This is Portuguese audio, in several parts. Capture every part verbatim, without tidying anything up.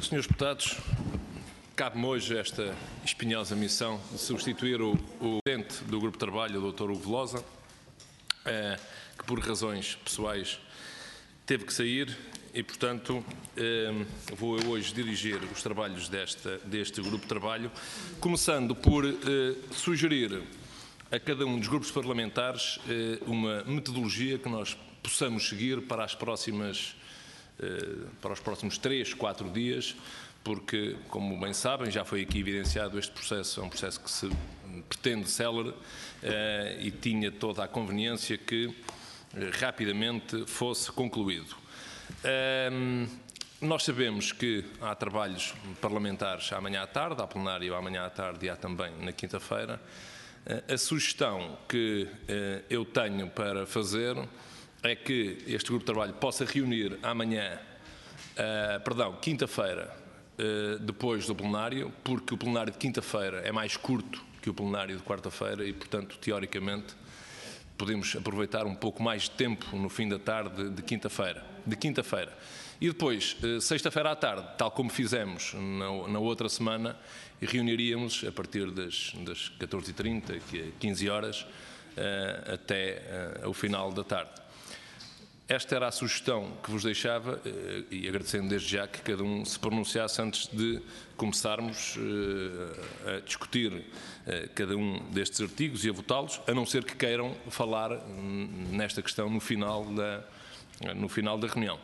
senhores deputados, cabe-me hoje esta espinhosa missão de substituir o, o presidente do Grupo de Trabalho, o doutor Hugo Velosa, eh, que por razões pessoais teve que sair e, portanto, eh, vou eu hoje dirigir os trabalhos desta, deste Grupo de Trabalho, começando por eh, sugerir a cada um dos grupos parlamentares eh, uma metodologia que nós possamos seguir para as próximas para os próximos três, quatro dias, porque, como bem sabem, já foi aqui evidenciado, este processo é um processo que se pretende célere eh, e tinha toda a conveniência que eh, rapidamente fosse concluído. Eh, nós sabemos que há trabalhos parlamentares amanhã à tarde, há plenário amanhã à tarde e há também na quinta-feira. Eh, a sugestão que eh, eu tenho para fazer é que este grupo de trabalho possa reunir amanhã, uh, perdão, quinta-feira, uh, depois do plenário, porque o plenário de quinta-feira é mais curto que o plenário de quarta-feira e, portanto, teoricamente, podemos aproveitar um pouco mais de tempo no fim da tarde de quinta-feira. De quinta-feira. E depois, uh, sexta-feira à tarde, tal como fizemos na, na outra semana, reuniríamos a partir das, das catorze e trinta, quinze horas, uh, até uh, o final da tarde. Esta era a sugestão que vos deixava e agradecendo desde já que cada um se pronunciasse antes de começarmos a discutir cada um destes artigos e a votá-los, a não ser que queiram falar nesta questão no final da, no final da reunião.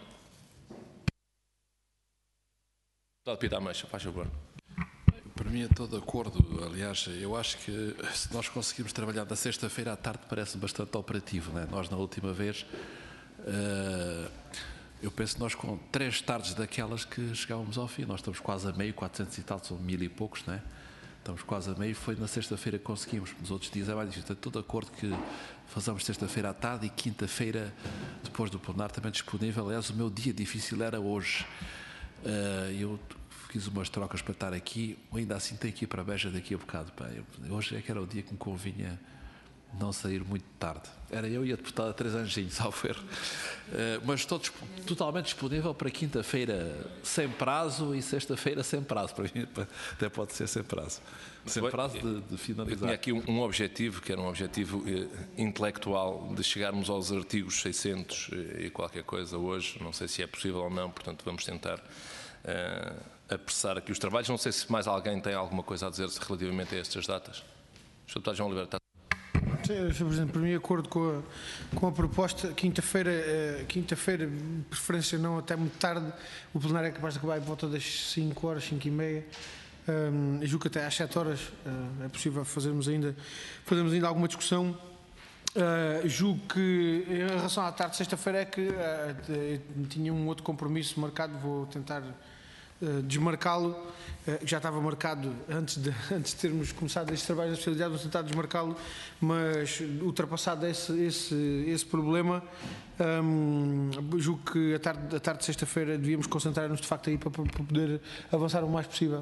Deputado Pita Ameixa, faz favor. Para mim, estou de acordo. Aliás, eu acho que se nós conseguirmos trabalhar da sexta-feira à tarde parece bastante operativo, não é? Nós, na última vez, Uh, eu penso que nós com três tardes daquelas que chegávamos ao fim, nós estamos quase a meio, quatrocentos e tal, são mil e poucos, não é? Estamos quase a meio, foi na sexta-feira que conseguimos. Nos outros dias é mais difícil. Estou de acordo que façamos sexta-feira à tarde e quinta-feira, depois do plenário, também disponível. Aliás, o meu dia difícil era hoje. Uh, eu fiz umas trocas para estar aqui, ainda assim tenho que ir para a Beja daqui a bocado. Pá. Eu, hoje é que era o dia que me convinha não sair muito tarde. Era eu e a deputada Três Anjinhos, salvo erro. Uh, mas estou totalmente disponível para quinta-feira sem prazo e sexta-feira sem prazo. Para mim até pode ser sem prazo. Sem prazo de, de finalizar. Eu tinha aqui um, um objetivo, que era um objetivo eh, intelectual, de chegarmos aos artigos seiscentos e qualquer coisa hoje. Não sei se é possível ou não, portanto vamos tentar uh, apressar aqui os trabalhos. Não sei se mais alguém tem alguma coisa a dizer relativamente a estas datas. O senhor deputado João Oliveira está... Sim, senhor Presidente, para mim, de acordo com a, com a proposta, quinta-feira, uh, quinta-feira, preferência não até muito tarde, o plenário é capaz de acabar em volta das cinco horas, cinco e meia, um, julgo que até às sete horas uh, é possível fazermos ainda, fazermos ainda alguma discussão. Uh, julgo que, em relação à tarde de sexta-feira, é que uh, tinha um outro compromisso marcado, vou tentar uh, desmarcá-lo. Já estava marcado antes de, antes de termos começado este trabalho de especialidade, vou tentar desmarcá-lo, mas ultrapassado esse, esse, esse problema, hum, julgo que a tarde, a tarde de sexta-feira devíamos concentrar-nos de facto aí para, para poder avançar o mais possível.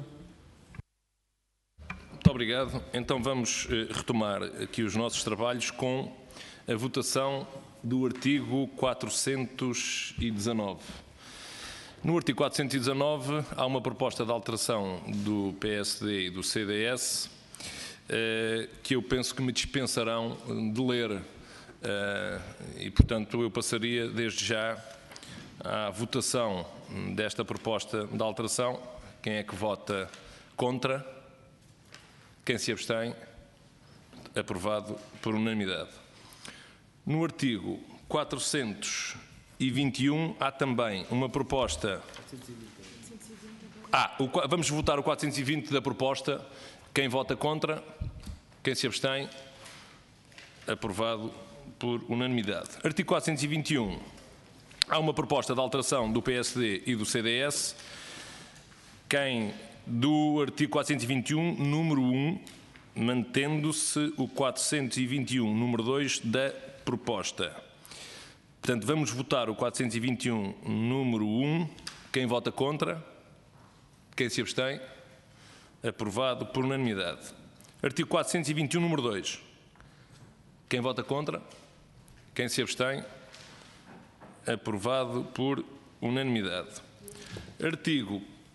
Muito obrigado. Então vamos eh, retomar aqui os nossos trabalhos com a votação do artigo quatrocentos e dezanove. No artigo quatrocentos e dezanove há uma proposta de alteração do P S D e do C D S eh, que eu penso que me dispensarão de ler eh, e, portanto, eu passaria desde já à votação desta proposta de alteração. Quem é que vota contra? Quem se abstém? Aprovado por unanimidade. No artigo quatrocentos e vinte e um há também uma proposta. Ah, o, vamos votar o quatrocentos e vinte da proposta. Quem vota contra? Quem se abstém? Aprovado por unanimidade. Artigo quatrocentos e vinte e um. Há uma proposta de alteração do P S D e do C D S. Quem do artigo quatrocentos e vinte e um, número um, mantendo-se o quatrocentos e vinte e um, número dois da proposta. Portanto, vamos votar o quatrocentos e vinte e um, número um. Quem vota contra? Quem se abstém? Aprovado por unanimidade. Artigo quatrocentos e vinte e um, número dois. Quem vota contra? Quem se abstém? Aprovado por unanimidade. Artigo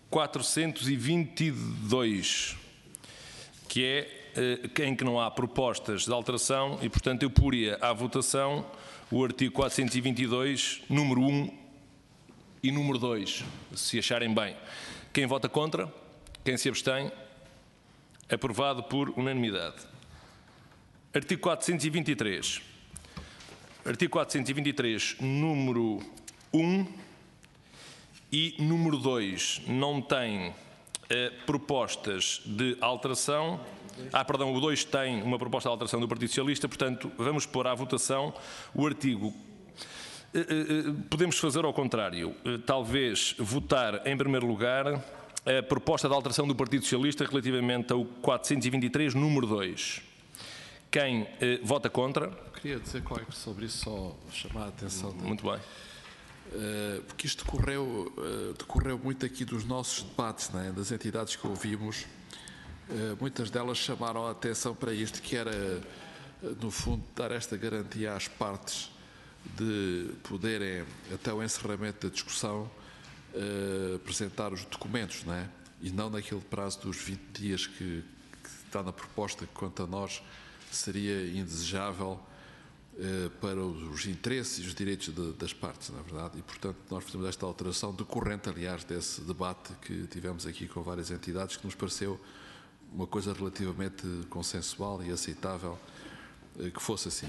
quatrocentos e vinte e dois, que é em que não há propostas de alteração e, portanto, eu poria à votação o artigo quatrocentos e vinte e dois, número um e número dois, se acharem bem. Quem vota contra? Quem se abstém? Aprovado por unanimidade. Artigo quatrocentos e vinte e três. Artigo quatrocentos e vinte e três, número um e número dois não têm eh, propostas de alteração. Ah, perdão, o dois tem uma proposta de alteração do Partido Socialista, portanto, vamos pôr à votação o artigo. Eh, eh, podemos fazer ao contrário, eh, talvez votar em primeiro lugar a proposta de alteração do Partido Socialista relativamente ao quatrocentos e vinte e três, número dois. Quem eh, vota contra? Queria dizer qualquer coisa sobre isso, só chamar a atenção. Muito bem. Uh, porque isto decorreu, uh, decorreu muito aqui dos nossos debates, né, das entidades que ouvimos. Uh, muitas delas chamaram a atenção para isto, que era, uh, no fundo, dar esta garantia às partes de poderem, até o encerramento da discussão, uh, apresentar os documentos, né, e não naquele prazo dos vinte dias que, que está na proposta, que quanto a nós seria indesejável eh, para os interesses e os direitos de, das partes, na verdade, e portanto nós fizemos esta alteração decorrente, aliás, desse debate que tivemos aqui com várias entidades, que nos pareceu uma coisa relativamente consensual e aceitável eh, que fosse assim.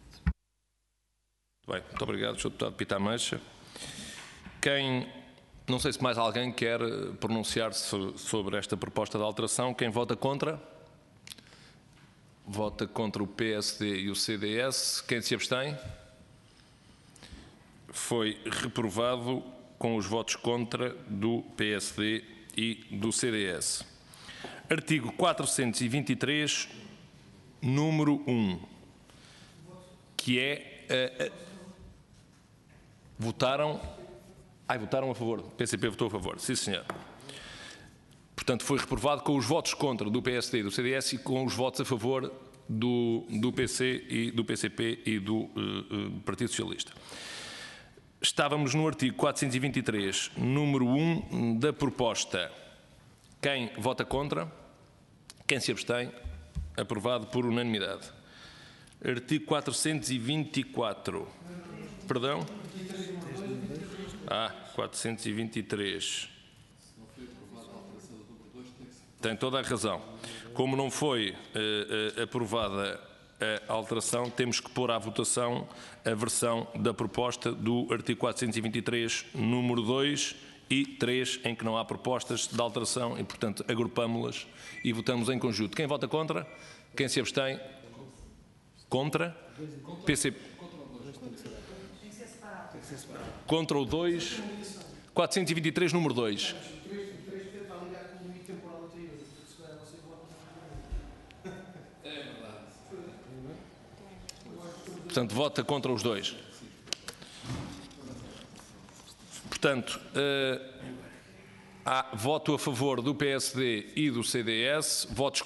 Bem, muito obrigado, senhor Deputado Pita Mancha. Quem, não sei se mais alguém quer pronunciar-se sobre esta proposta de alteração. Quem vota contra? Vota contra o P S D e o C D S. Quem se abstém? Foi reprovado com os votos contra do P S D e do C D S. Artigo quatrocentos e vinte e três, número um, que é... Uh, uh, votaram... Ai, votaram a favor. O P C P votou a favor. Sim, senhor. Portanto, foi reprovado com os votos contra do P S D e do C D S e com os votos a favor do, do P C e do P C P e do uh, uh, Partido Socialista. Estávamos no artigo quatrocentos e vinte e três, número um da proposta. Quem vota contra? Quem se abstém? Aprovado por unanimidade. Artigo quatrocentos e vinte e quatro. Perdão? Ah, quatrocentos e vinte e três. Tem toda a razão. Como não foi uh, uh, aprovada a alteração, temos que pôr à votação a versão da proposta do artigo quatrocentos e vinte e três, número dois e três, em que não há propostas de alteração e, portanto, agrupámo-las e votamos em conjunto. Quem vota contra? Quem se abstém? Contra? P C P. Contra o dois. quatrocentos e vinte e três, número dois. Portanto, vota contra os dois. Portanto, uh, há voto a favor do P S D e do C D S, votos,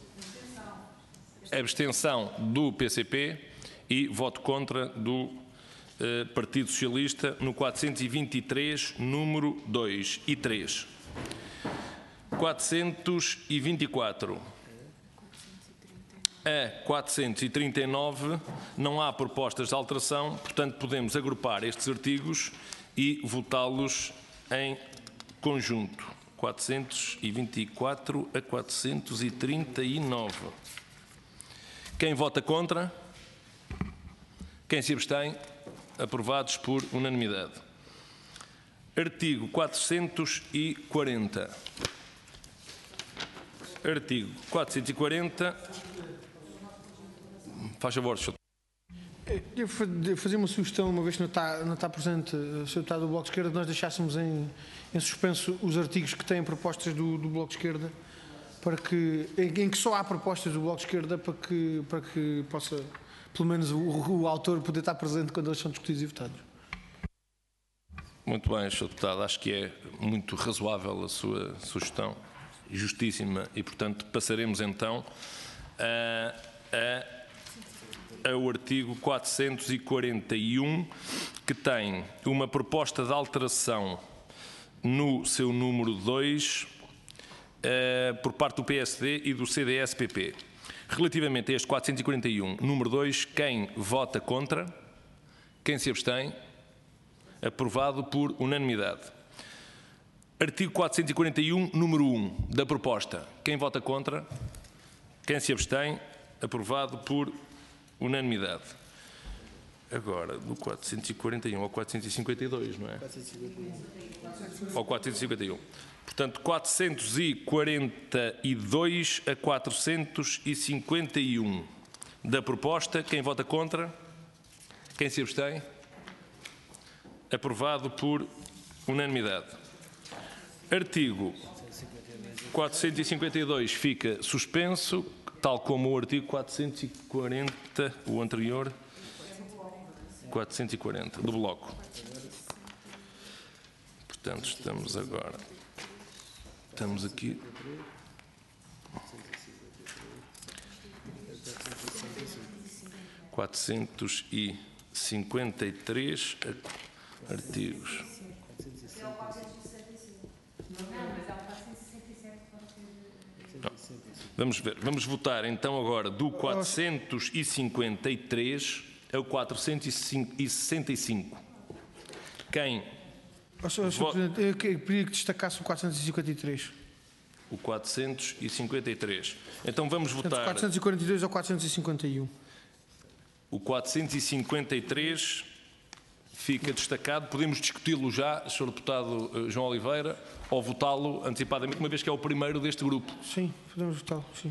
abstenção do P C P e voto contra do uh, Partido Socialista no quatrocentos e vinte e três, número dois e três. quatrocentos e vinte e quatro. A quatrocentos e trinta e nove não há propostas de alteração, portanto podemos agrupar estes artigos e votá-los em conjunto. quatrocentos e vinte e quatro a quatrocentos e trinta e nove. Quem vota contra? Quem se abstém? Aprovados por unanimidade. Artigo quatrocentos e quarenta. Artigo quatrocentos e quarenta. Faz favor, senhor. Eu fazia uma sugestão, uma vez que não está, não está presente o senhor Deputado do Bloco de Esquerda, que nós deixássemos em, em suspenso os artigos que têm propostas do, do Bloco de Esquerda, para que, em, em que só há propostas do Bloco de Esquerda, para que, para que possa, pelo menos, o, o autor poder estar presente quando eles são discutidos e votados. Muito bem, senhor Deputado. Acho que é muito razoável a sua sugestão, justíssima, e, portanto, passaremos então a... a ao artigo quatrocentos e quarenta e um, que tem uma proposta de alteração no seu número dois, uh, por parte do P S D e do C D S P P. Relativamente a este quatrocentos e quarenta e um, número dois, quem vota contra? Quem se abstém? Aprovado por unanimidade. Artigo quatrocentos e quarenta e um, número um, da proposta. Quem vota contra? Quem se abstém? Aprovado por unanimidade. Agora, do quatrocentos e quarenta e um ao quatrocentos e cinquenta e dois, não é? Ao quatrocentos e cinquenta e um. Portanto, quatrocentos e quarenta e dois a quatrocentos e cinquenta e um da proposta. Quem vota contra? Quem se abstém? Aprovado por unanimidade. Artigo quatrocentos e cinquenta e dois fica suspenso, tal como o artigo quatrocentos e quarenta, o anterior, quatrocentos e quarenta, do bloco. Portanto, estamos agora, estamos aqui. quatrocentos e cinquenta e três artigos. Não. Vamos ver. Vamos votar então agora do quatrocentos e cinquenta e três ao quatrocentos e sessenta e cinco. Quem? Oh, senhor Presidente, eu queria que destacasse o quatrocentos e cinquenta e três. O quatrocentos e cinquenta e três. Então vamos votar. Portanto, quatrocentos e quarenta e dois ao quatrocentos e cinquenta e um. O quatrocentos e cinquenta e três fica destacado. Podemos discuti-lo já, senhor Deputado João Oliveira, ou votá-lo antecipadamente, uma vez que é o primeiro deste grupo. Sim, podemos votá-lo, sim.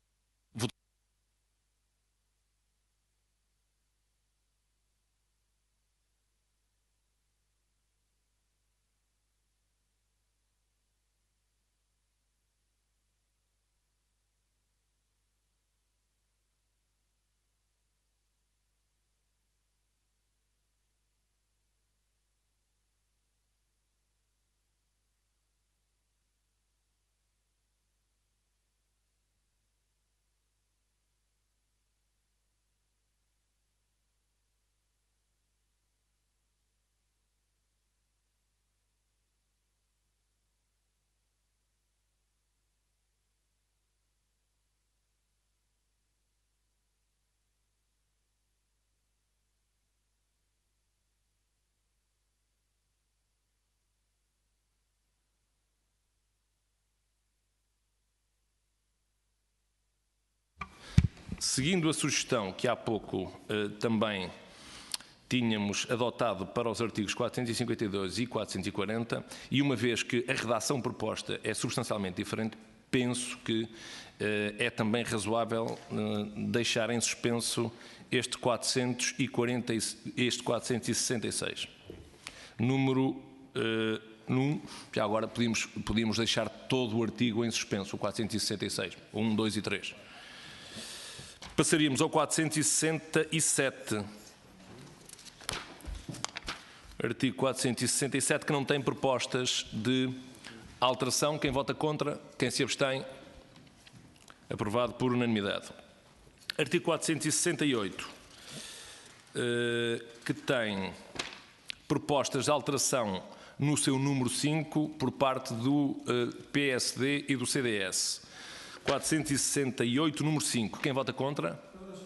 Seguindo a sugestão que há pouco eh, também tínhamos adotado para os artigos quatrocentos e cinquenta e dois e quatrocentos e quarenta, e uma vez que a redação proposta é substancialmente diferente, penso que eh, é também razoável eh, deixar em suspenso este quatrocentos e quarenta, este quatrocentos e sessenta e seis. Número eh, um, já agora podíamos, podíamos deixar todo o artigo em suspenso, o quatrocentos e sessenta e seis, um, dois e três. Passaríamos ao quatrocentos e sessenta e sete. Artigo quatrocentos e sessenta e sete, que não tem propostas de alteração. Quem vota contra? Quem se abstém? Aprovado por unanimidade. Artigo quatrocentos e sessenta e oito, que tem propostas de alteração no seu número cinco por parte do P S D e do C D S. quatrocentos e sessenta e oito, número cinco. Quem vota contra?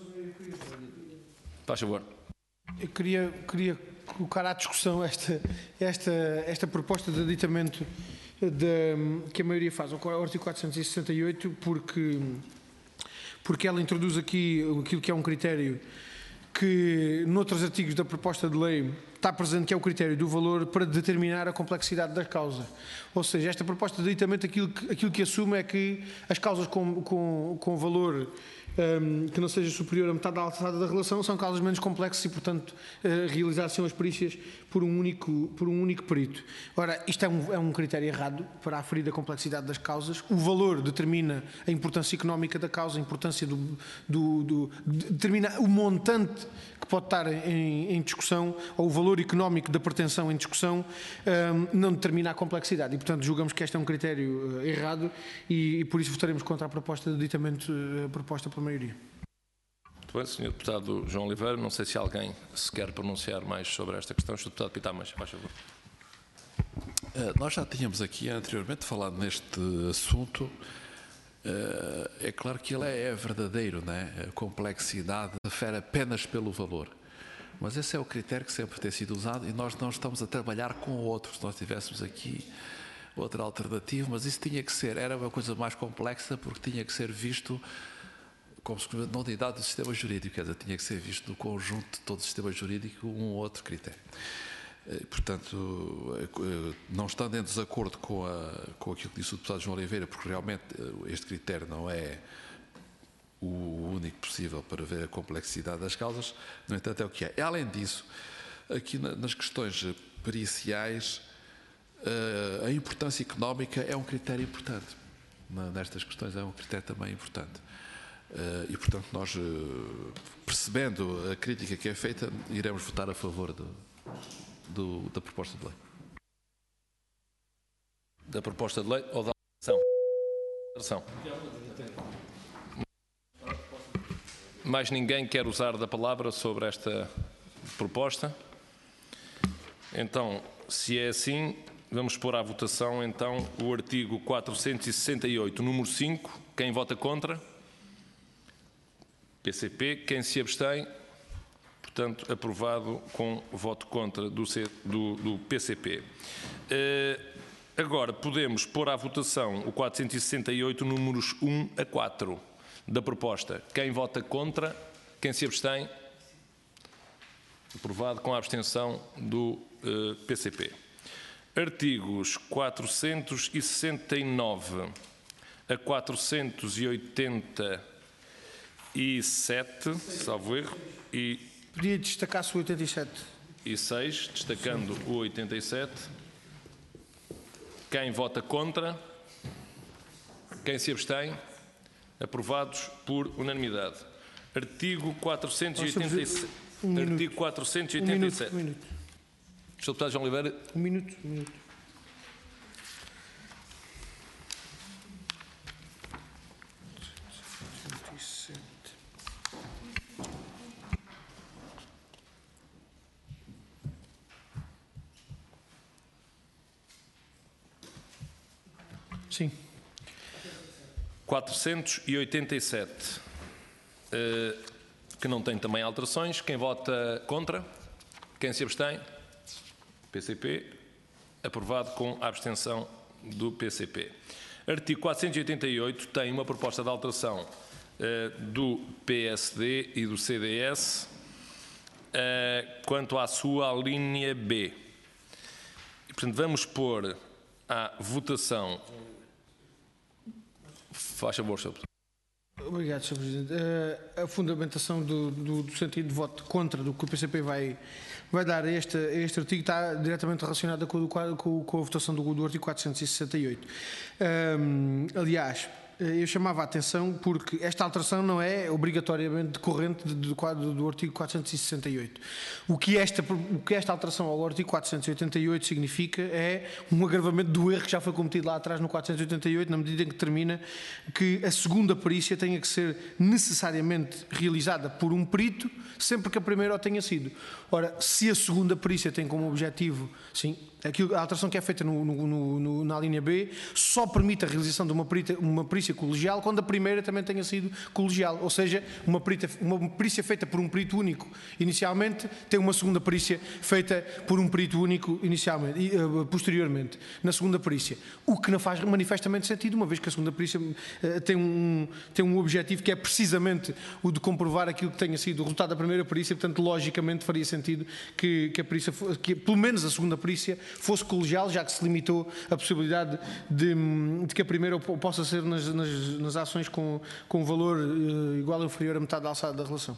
Faz favor. Eu queria, queria colocar à discussão esta, esta, esta proposta de aditamento de, que a maioria faz ao artigo quatrocentos e sessenta e oito, porque, porque ela introduz aqui aquilo que é um critério que noutros artigos da proposta de lei está presente, que é o critério do valor para determinar a complexidade da causa. Ou seja, esta proposta de aditamento aquilo que, aquilo que assume é que as causas com, com, com valor um, que não seja superior a metade da alçada da relação são causas menos complexas e, portanto, uh, realizar-se as perícias por um único, por um único perito. Ora, isto é um, é um critério errado para aferir a complexidade das causas. O valor determina a importância económica da causa, a importância do, do, do determina o montante que pode estar em, em discussão, ou o valor económico da pretensão em discussão, um, não determina a complexidade. E, portanto, julgamos que este é um critério uh, errado e, e, por isso, votaremos contra a proposta de aditamento uh, proposta pela maioria. Muito bem, senhor Deputado João Oliveira. Não sei se alguém se quer pronunciar mais sobre esta questão. senhor Deputado Pita Ameixa, faz favor. Nós já tínhamos aqui anteriormente falado neste assunto. É claro que ele é verdadeiro, né? A complexidade refere apenas pelo valor. Mas esse é o critério que sempre tem sido usado e nós não estamos a trabalhar com outros. Se nós tivéssemos aqui outra alternativa, mas isso tinha que ser, era uma coisa mais complexa porque tinha que ser visto como na unidade do sistema jurídico, quer dizer, tinha que ser visto no conjunto de todo o sistema jurídico um ou outro critério. Portanto, não estando em desacordo com, a, com aquilo que disse o deputado João Oliveira, porque realmente este critério não é o único possível para ver a complexidade das causas, no entanto é o que é. E, além disso, aqui nas questões periciais, a importância económica é um critério importante. Nestas questões é um critério também importante. E, portanto, nós, percebendo a crítica que é feita, iremos votar a favor do, do, da proposta de lei. Da proposta de lei ou da alteração? Mais ninguém quer usar da palavra sobre esta proposta? Então, se é assim, vamos pôr à votação então o artigo quatrocentos e sessenta e oito, número cinco. Quem vota contra? P C P. Quem se abstém? Portanto, aprovado com voto contra do, C, do, do P C P. Uh, agora, podemos pôr à votação o quatrocentos e sessenta e oito, números um a quatro. Da proposta. Quem vota contra? Quem se abstém? Aprovado com a abstenção do uh, P C P. Artigos quatrocentos e sessenta e nove a quatrocentos e oitenta e sete, salvo erro, e... Podia destacar-se o oitenta e sete. E seis, destacando o oitenta e sete. Quem vota contra? Quem se abstém? Aprovados por unanimidade. Artigo quatrocentos e oitenta e sete. Um Artigo quatrocentos e oitenta e sete. Um minuto. Um minuto. senhor Deputado João Oliveira. Um minuto. Um minuto. Sim. quatrocentos e oitenta e sete, que não tem também alterações. Quem vota contra? Quem se abstém? P C P. Aprovado com a abstenção do P C P. Artigo quatrocentos e oitenta e oito tem uma proposta de alteração do P S D e do C D S quanto à sua linha B. E, portanto, vamos pôr à votação. Faz favor, senhor Deputado. Obrigado, senhor Presidente. Uh, a fundamentação do, do, do sentido de voto contra do que o P C P vai, vai dar a este, a este artigo está diretamente relacionada com, com, com a votação do, do artigo quatrocentos e sessenta e oito. Um, aliás, eu chamava a atenção porque esta alteração não é obrigatoriamente decorrente do quadro do artigo quatrocentos e sessenta e oito. O que, esta, o que esta alteração ao artigo quatrocentos e oitenta e oito significa é um agravamento do erro que já foi cometido lá atrás no quatrocentos e oitenta e oito, na medida em que determina que a segunda perícia tenha que ser necessariamente realizada por um perito, sempre que a primeira o tenha sido. Ora, se a segunda perícia tem como objetivo, sim, aquilo, a alteração que é feita no, no, no, na linha B só permite a realização de uma perícia, uma perícia colegial quando a primeira também tenha sido colegial, ou seja, uma perícia, uma perícia feita por um perito único inicialmente tem uma segunda perícia feita por um perito único inicialmente, uh, posteriormente, na segunda perícia, o que não faz manifestamente sentido, uma vez que a segunda perícia uh, tem, um, tem um objetivo que é precisamente o de comprovar aquilo que tenha sido o resultado da primeira perícia, portanto, logicamente faria sentido que, que a perícia, que pelo menos a segunda perícia fosse colegial, já que se limitou a possibilidade de, de que a primeira possa ser nas, nas, nas ações com, com valor uh, igual ou inferior a metade da alçada da relação.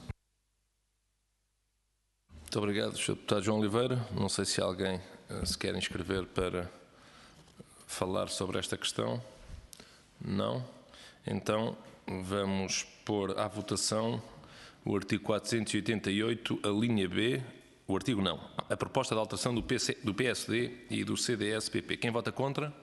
Muito obrigado, senhor Deputado João Oliveira. Não sei se alguém uh, se quer inscrever para falar sobre esta questão. Não? Então, vamos pôr à votação o artigo quatrocentos e oitenta e oito, a linha B. O artigo não. A proposta de alteração do, P C, do P S D e do C D S P P. Quem vota contra?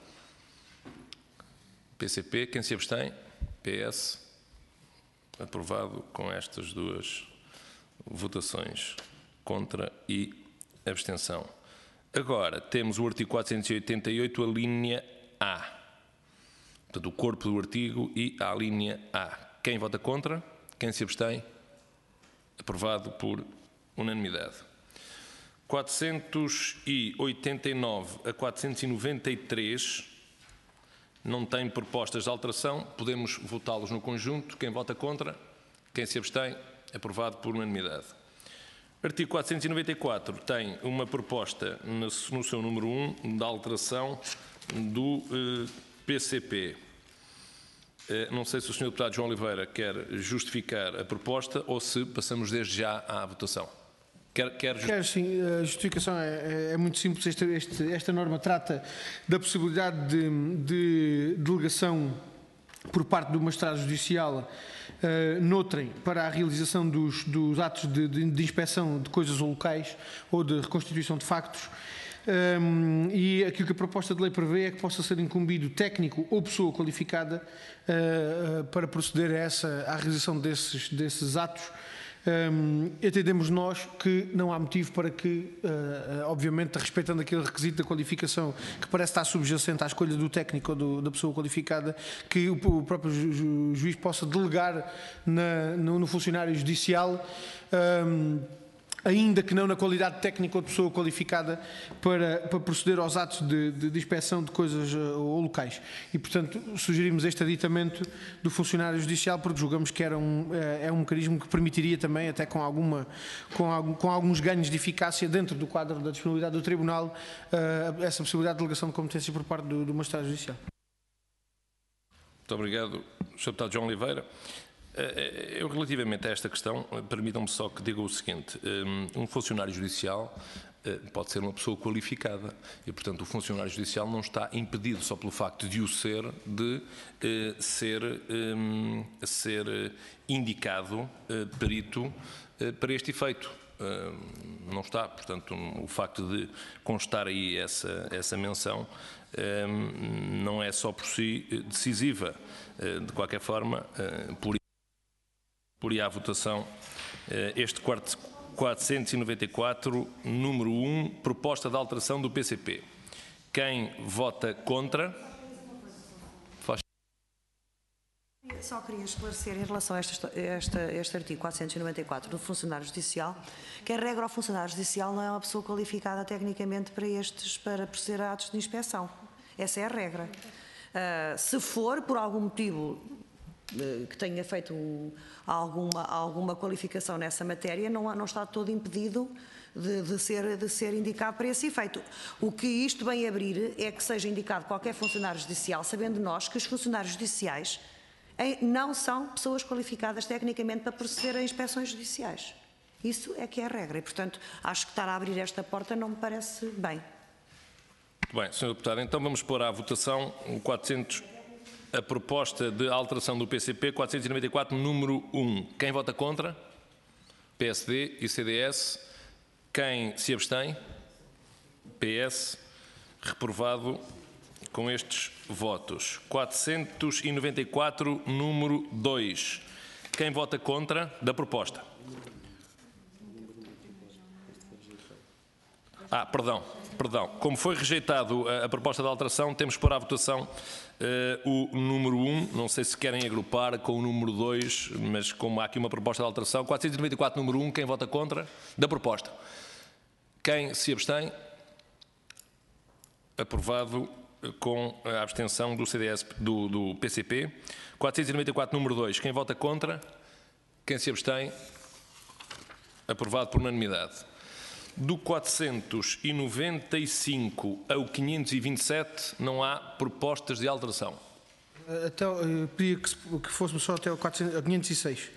P C P. Quem se abstém? P S. Aprovado com estas duas votações. Contra e abstenção. Agora, temos o artigo quatrocentos e oitenta e oito, a linha A. Portanto, o corpo do artigo e a linha A. Quem vota contra? Quem se abstém? Aprovado por unanimidade. quatrocentos e oitenta e nove a quatrocentos e noventa e três não têm propostas de alteração. Podemos votá-los no conjunto. Quem vota contra? Quem se abstém? Aprovado por unanimidade. Artigo quatrocentos e noventa e quatro tem uma proposta no seu número um da alteração do eh, P C P. Eh, não sei se o senhor Deputado João Oliveira quer justificar a proposta ou se passamos desde já à votação. Quer, quer just... Quero sim, a justificação é, é muito simples. Este, este, esta norma trata da possibilidade de, de delegação por parte do magistrado judicial uh, noutrem para a realização dos, dos atos de, de, de inspeção de coisas ou locais ou de reconstituição de factos. Um, e aquilo que a proposta de lei prevê é que possa ser incumbido técnico ou pessoa qualificada uh, uh, para proceder a essa, à realização desses, desses atos. Um, entendemos nós que não há motivo para que, uh, obviamente, respeitando aquele requisito da qualificação que parece estar subjacente à escolha do técnico ou do, da pessoa qualificada, que o, o próprio ju, ju, juiz possa delegar na, no, no funcionário judicial, um, ainda que não na qualidade técnica ou de pessoa qualificada, para, para proceder aos atos de, de, de inspeção de coisas uh, ou locais. E, portanto, sugerimos este aditamento do funcionário judicial, porque julgamos que era um, é, é um mecanismo que permitiria também, até com, alguma, com, algum, com alguns ganhos de eficácia dentro do quadro da disponibilidade do Tribunal, uh, essa possibilidade de delegação de competências por parte do, do magistrado judicial. Muito obrigado, senhor Deputado João Oliveira. Eu, relativamente a esta questão, permitam-me só que diga o seguinte: um funcionário judicial pode ser uma pessoa qualificada e, portanto, o funcionário judicial não está impedido, só pelo facto de o ser, de ser, ser indicado perito para este efeito. Não está, portanto, o facto de constar aí essa, essa menção não é só por si decisiva. De qualquer forma, por Por aí à votação, este quatrocentos e noventa e quatro, número um, proposta de alteração do P C P. Quem vota contra? Faz... Só queria esclarecer em relação a este, este, este artigo quatrocentos e noventa e quatro do funcionário judicial, que a regra ao funcionário judicial não é uma pessoa qualificada tecnicamente para estes, para proceder a atos de inspeção. Essa é a regra. Uh, se for, por algum motivo que tenha feito um, alguma, alguma qualificação nessa matéria, não, não está todo impedido de, de, ser, de ser indicado para esse efeito. O que isto vem abrir é que seja indicado qualquer funcionário judicial, sabendo nós que os funcionários judiciais não são pessoas qualificadas tecnicamente para proceder a inspeções judiciais. Isso é que é a regra e, portanto, acho que estar a abrir esta porta não me parece bem. Muito bem, senhor Deputado, então vamos pôr à votação o quatrocentos... a proposta de alteração do P C P quatrocentos e noventa e quatro, número um. Quem vota contra? P S D e C D S. Quem se abstém? P S. Reprovado com estes votos. quatrocentos e noventa e quatro, número dois. Quem vota contra da proposta? Ah, perdão, perdão. Como foi rejeitado a, a proposta de alteração, temos que pôr à votação uh, o número um. Não sei se querem agrupar com o número dois, mas como há aqui uma proposta de alteração, quatrocentos e noventa e quatro, número um, quem vota contra da proposta? Quem se abstém? Aprovado com a abstenção do C D S, do, do P C P. quatrocentos e noventa e quatro, número dois, quem vota contra? Quem se abstém? Aprovado por unanimidade. Do quatrocentos e noventa e cinco ao quinhentos e vinte e sete não há propostas de alteração. Até, eu pedia que, que fôssemos só até o quatrocentos, quinhentos e seis.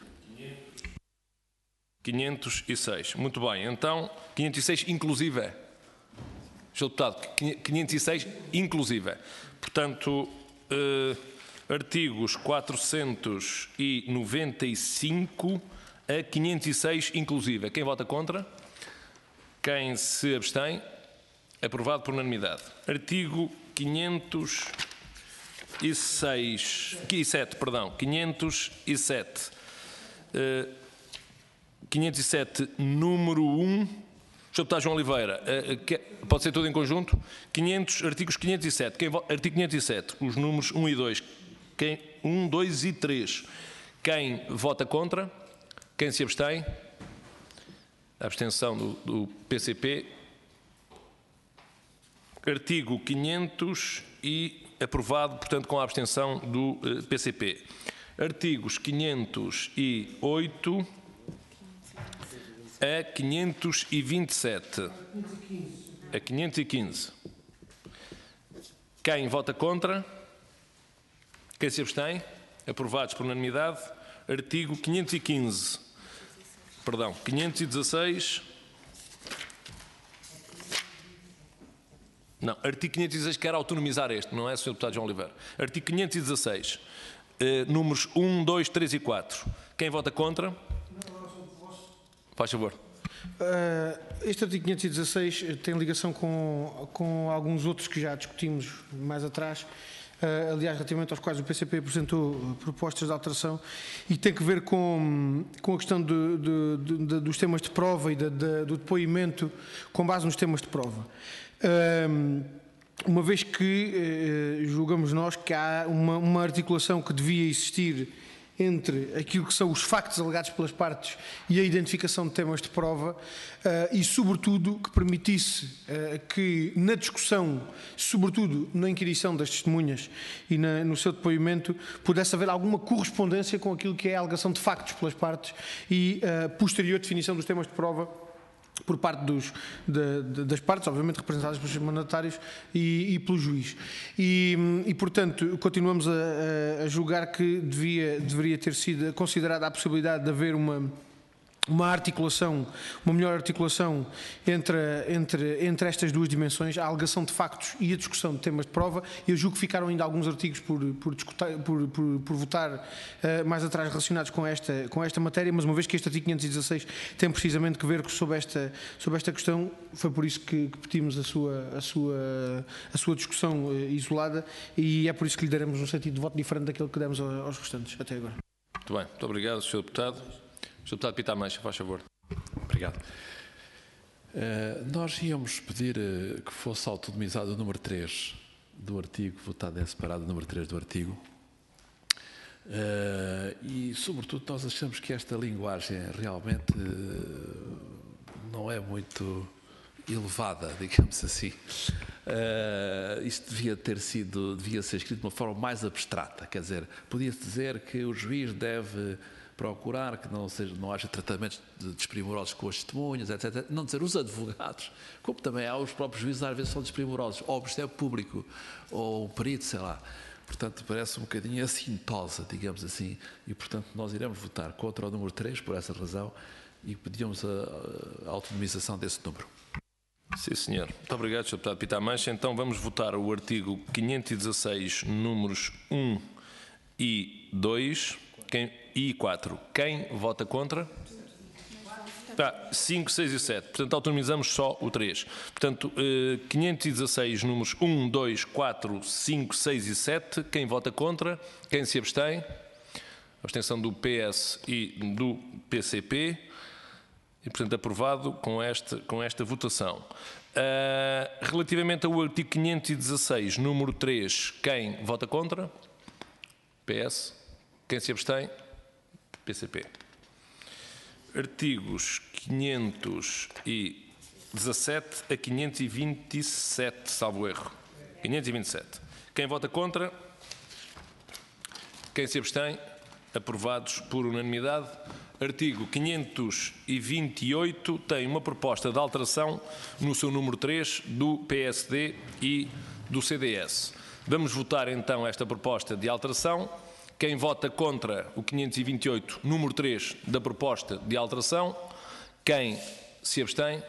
quinhentos e seis. Muito bem. Então, quinhentos e seis inclusive. senhor Deputado, quinhentos e seis inclusive. Portanto, eh, artigos quatrocentos e noventa e cinco a quinhentos e seis inclusive. Quem vota contra? Quem se abstém? Aprovado por unanimidade. Artigo quinhentos e seis, e sete, perdão, quinhentos e sete. Uh, quinhentos e sete, número um, senhor Deputado João Oliveira, pode ser tudo em conjunto? quinhentos, artigos quinhentos e sete. Quem, artigo quinhentos e sete, os números um e dois. Quem, um, dois e três. Quem vota contra? Quem se abstém? A abstenção do, do P C P. Artigo quinhentos e aprovado, portanto, com a abstenção do uh, P C P. Artigos quinhentos e oito a quinhentos e vinte e sete. A quinhentos e quinze. Quem vota contra? Quem se abstém? Aprovados por unanimidade. Artigo quinhentos e quinze. Perdão, quinhentos e dezasseis. Não, artigo quinhentos e dezasseis quer autonomizar este, não é, senhor Deputado João Oliveira? Artigo quinhentos e dezasseis, eh, números um, dois, três e quatro. Quem vota contra? Faz favor. Uh, este artigo quinhentos e dezasseis tem ligação com, com alguns outros que já discutimos mais atrás. Uh, aliás, relativamente aos quais o P C P apresentou propostas de alteração e tem que ver com, com a questão de, de, de, de, dos temas de prova e de, de, do depoimento com base nos temas de prova. Uh, uma vez que uh, julgamos nós que há uma, uma articulação que devia existir entre aquilo que são os factos alegados pelas partes e a identificação de temas de prova uh, e, sobretudo, que permitisse uh, que na discussão, sobretudo na inquirição das testemunhas e na, no seu depoimento, pudesse haver alguma correspondência com aquilo que é a alegação de factos pelas partes e uh, posterior definição dos temas de prova por parte dos, de, de, das partes, obviamente representadas pelos mandatários e, e pelo juiz. E, e portanto, continuamos a, a julgar que devia, deveria ter sido considerada a possibilidade de haver uma, uma articulação, uma melhor articulação entre, entre, entre estas duas dimensões, a alegação de factos e a discussão de temas de prova. Eu julgo que ficaram ainda alguns artigos por, por, discutir, por, por, por votar uh, mais atrás relacionados com esta, com esta matéria, mas uma vez que este artigo quinhentos e dezasseis tem precisamente que ver sobre esta, sobre esta questão, foi por isso que, que pedimos a sua, a sua, a sua discussão uh, isolada e é por isso que lhe daremos um sentido de voto diferente daquele que demos aos restantes até agora. Muito bem, muito obrigado, senhor Deputado. senhor Deputado Pita Ameixa, faz favor. Obrigado. Uh, nós íamos pedir uh, que fosse autonomizado o número três do artigo, votado em separado o número três do artigo. Uh, e, sobretudo, nós achamos que esta linguagem realmente uh, não é muito elevada, digamos assim. Uh, isto devia ter sido, devia ser escrito de uma forma mais abstrata, quer dizer, podia-se dizer que o juiz deve procurar que não, seja, não haja tratamentos desprimorosos com as testemunhas, etcétera. Não dizer os advogados, como também há os próprios juízes, às vezes são desprimorosos, ou o Ministério Público, ou o perito, sei lá. Portanto, parece um bocadinho assintosa, digamos assim, e, portanto, nós iremos votar contra o número três, por essa razão, e pedimos a, a autonomização desse número. Sim, senhor. Muito obrigado, senhor Deputado Pita Ameixa. Então, vamos votar o artigo quinhentos e dezasseis, números um e dois. Quem, e quatro. Quem vota contra? Tá, cinco, seis e sete. Portanto, autonomizamos só o três. Portanto, quinhentos e dezasseis, números um, dois, quatro, cinco, seis e sete. Quem vota contra? Quem se abstém? Abstenção do P S e do P C P. E, portanto, aprovado com esta, com esta votação. Uh, relativamente ao artigo quinhentos e dezasseis, número três, quem vota contra? P S. Quem se abstém? P C P. Artigos quinhentos e dezassete a quinhentos e vinte e sete, salvo erro. quinhentos e vinte e sete. Quem vota contra? Quem se abstém? Aprovados por unanimidade. Artigo quinhentos e vinte e oito tem uma proposta de alteração no seu número três do P S D e do C D S. Vamos votar então esta proposta de alteração. Quem vota contra o quinhentos e vinte e oito, número três da proposta de alteração? Quem se abstém?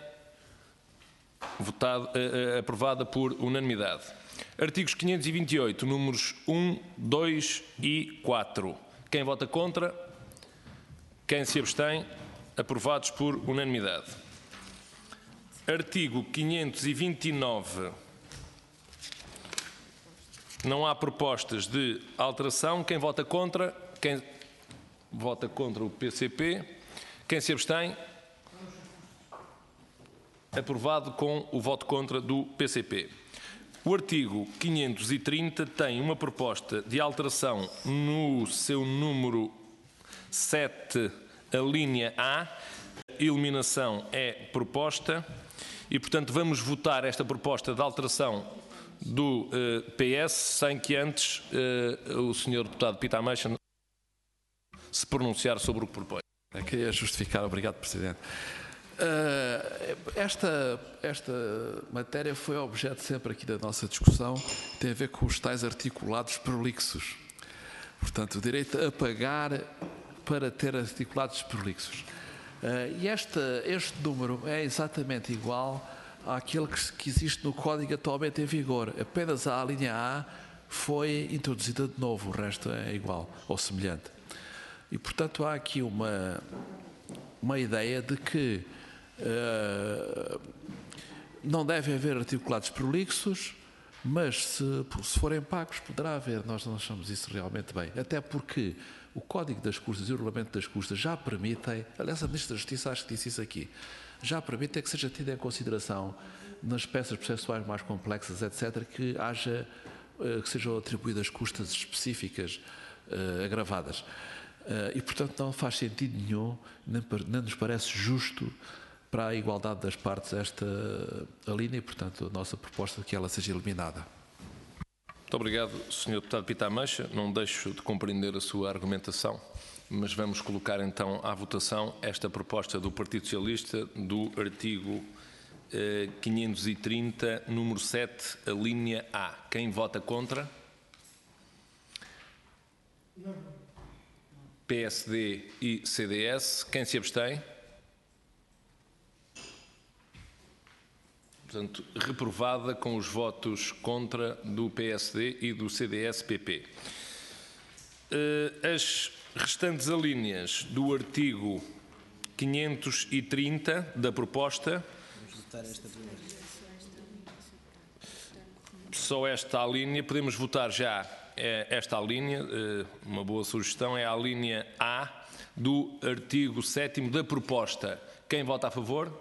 Votado, uh, uh, aprovada por unanimidade. Artigos quinhentos e vinte e oito, números um, dois e quatro. Quem vota contra? Quem se abstém? Aprovados por unanimidade. Artigo quinhentos e vinte e nove. Não há propostas de alteração. Quem vota contra? Quem vota contra o P C P? Quem se abstém? aprovado com o voto contra do P C P. O artigo quinhentos e trinta tem uma proposta de alteração no seu número sete, a linha A. A eliminação é proposta e, portanto, vamos votar esta proposta de alteração do uh, P S sem que antes uh, o senhor deputado Pita Ameixa se pronunciar sobre o que propõe. Eu queria justificar, obrigado, Presidente. Uh, esta, esta matéria foi objeto sempre aqui da nossa discussão, tem a ver com os tais articulados prolixos. Portanto, o direito a pagar para ter articulados prolixos. Uh, e esta, este número é exatamente igual àquele que, que existe no Código atualmente em vigor. Apenas a linha A foi introduzida de novo, o resto é igual ou semelhante. E, portanto, há aqui uma, uma ideia de que uh, não deve haver articulados prolixos, mas se, se forem pagos poderá haver. Nós não achamos isso realmente bem. Até porque o Código das Custas e o Regulamento das Custas já permitem, aliás, a Ministra da Justiça acho que disse isso aqui, já permitem que seja tida em consideração nas peças processuais mais complexas, etcétera, que haja, uh, que sejam atribuídas custas específicas uh, agravadas. Uh, e, portanto, não faz sentido nenhum, nem, nem nos parece justo para a igualdade das partes esta a linha e, portanto, a nossa proposta é que ela seja eliminada. Muito obrigado, senhor deputado Pita Ameixa. Não deixo de compreender a sua argumentação, mas vamos colocar então à votação esta proposta do Partido Socialista do artigo eh, quinhentos e trinta, número sete, a linha A. Quem vota contra? P S D e C D S. Quem se abstém? Portanto, reprovada com os votos contra do P S D e do C D S P P. As restantes alíneas do artigo quinhentos e trinta da proposta. Só esta alínea, podemos votar já esta alínea, uma boa sugestão, é a alínea A do artigo sétimo da proposta. Quem vota a favor?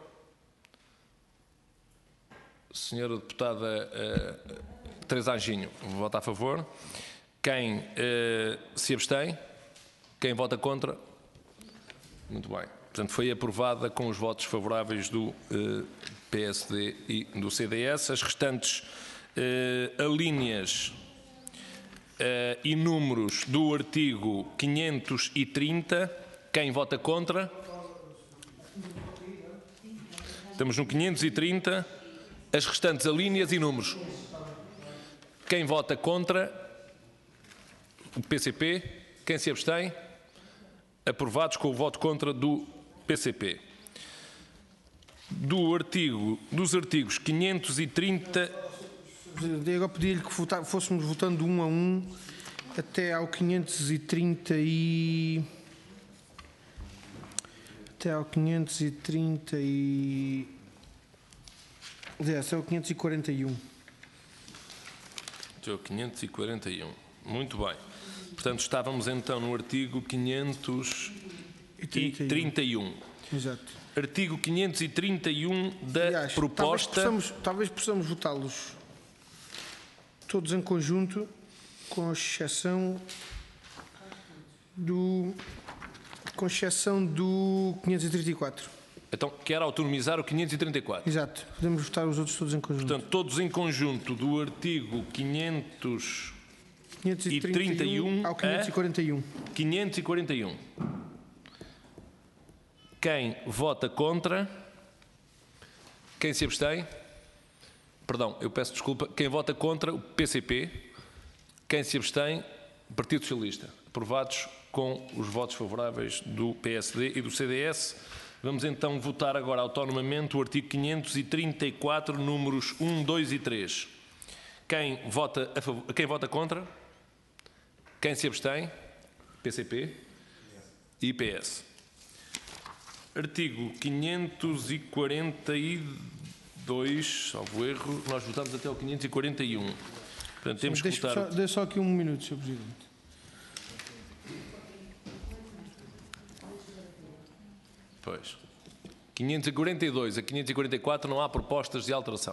Senhora deputada uh, Teresa Anjinho, vota a favor. Quem uh, se abstém? Quem vota contra? Muito bem. Portanto, foi aprovada com os votos favoráveis do uh, P S D e do C D S. As restantes uh, alíneas uh, e números do artigo quinhentos e trinta. Quem vota contra? Estamos no quinhentos e trinta. As restantes alíneas e números. Quem vota contra? O P C P. Quem se abstém? Aprovados com o voto contra do P C P. Do artigo, dos artigos quinhentos e trinta... Eu pedi-lhe que votar, fôssemos votando um a um até ao quinhentos e trinta e... Até ao quinhentos e trinta e... Esse é o quinhentos e quarenta e um. É o quinhentos e quarenta e um. Muito bem. Portanto, estávamos então no artigo quinhentos e trinta e um. Exato. Artigo quinhentos e trinta e um da Aliás, proposta... Talvez possamos, talvez possamos votá-los todos em conjunto, com exceção do... com exceção do quinhentos e trinta e quatro. Então, quer autonomizar o quinhentos e trinta e quatro? Exato. Podemos votar os outros todos em conjunto. Portanto, todos em conjunto do artigo quinhentos e trinta e um ao quinhentos e quarenta e um. a quinhentos e quarenta e um. Quem vota contra? Quem se abstém? Perdão, eu peço desculpa. Quem vota contra? O P C P. Quem se abstém? O Partido Socialista. Aprovados com os votos favoráveis do P S D e do C D S. Vamos então votar agora autonomamente o artigo quinhentos e trinta e quatro, números um, dois e três. Quem vota, a favor, quem vota contra? Quem se abstém? P C P e P S. Artigo quinhentos e quarenta e dois, salvo erro, nós votamos até o quinhentos e quarenta e um. Portanto, temos que votar... Só, dê só aqui um minuto, senhor Presidente. Pois. quinhentos e quarenta e dois a quinhentos e quarenta e quatro não há propostas de alteração.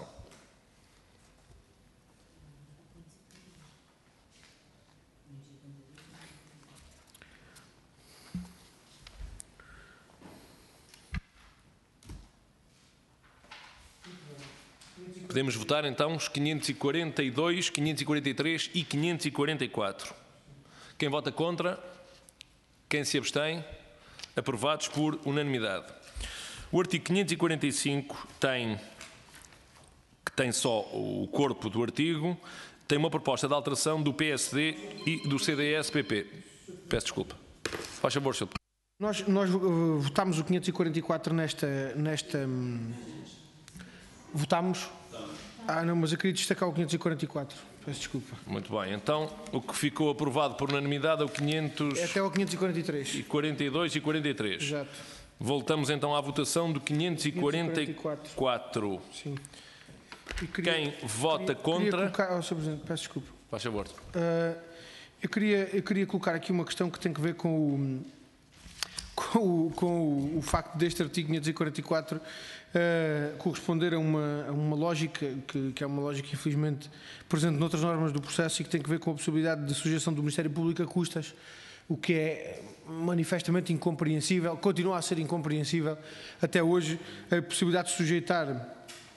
Podemos votar então os quinhentos e quarenta e dois, quinhentos e quarenta e três e quinhentos e quarenta e quatro. Quem vota contra? Quem se abstém? Aprovados por unanimidade. O artigo quinhentos e quarenta e cinco tem, que tem só o corpo do artigo, tem uma proposta de alteração do P S D e do C D S P P. Peço desculpa. Faz favor, senhor Deputado. Nós, nós uh, votámos o quinhentos e quarenta e quatro nesta... nesta hum, votámos... Ah, não, mas eu queria destacar o quinhentos e quarenta e quatro. Peço desculpa. Muito bem. Então, o que ficou aprovado por unanimidade é o quinhentos... Até o quinhentos e quarenta e três. E quarenta e dois e quarenta e três. Exato. Voltamos então à votação do quinhentos e quarenta e quatro. Sim. E queria, Quem vota queria, contra... Queria colocar, oh, senhor Presidente, peço desculpa. Faz favor. Uh, eu, queria, eu queria colocar aqui uma questão que tem que ver com o, com o, com o, o facto deste artigo quinhentos e quarenta e quatro uh, corresponder a uma, a uma lógica, que, que é uma lógica infelizmente presente noutras normas do processo e que tem que ver com a possibilidade de sujeição do Ministério Público a custas, o que é manifestamente incompreensível, continua a ser incompreensível até hoje, a possibilidade de sujeitar uh,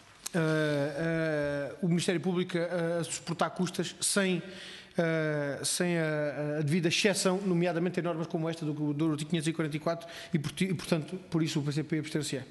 uh, o Ministério Público a, a suportar custas sem Uh, sem a, a devida exceção, nomeadamente em normas como esta do, do artigo quinhentos e quarenta e quatro e, e, portanto, por isso o P C P abster-se-á.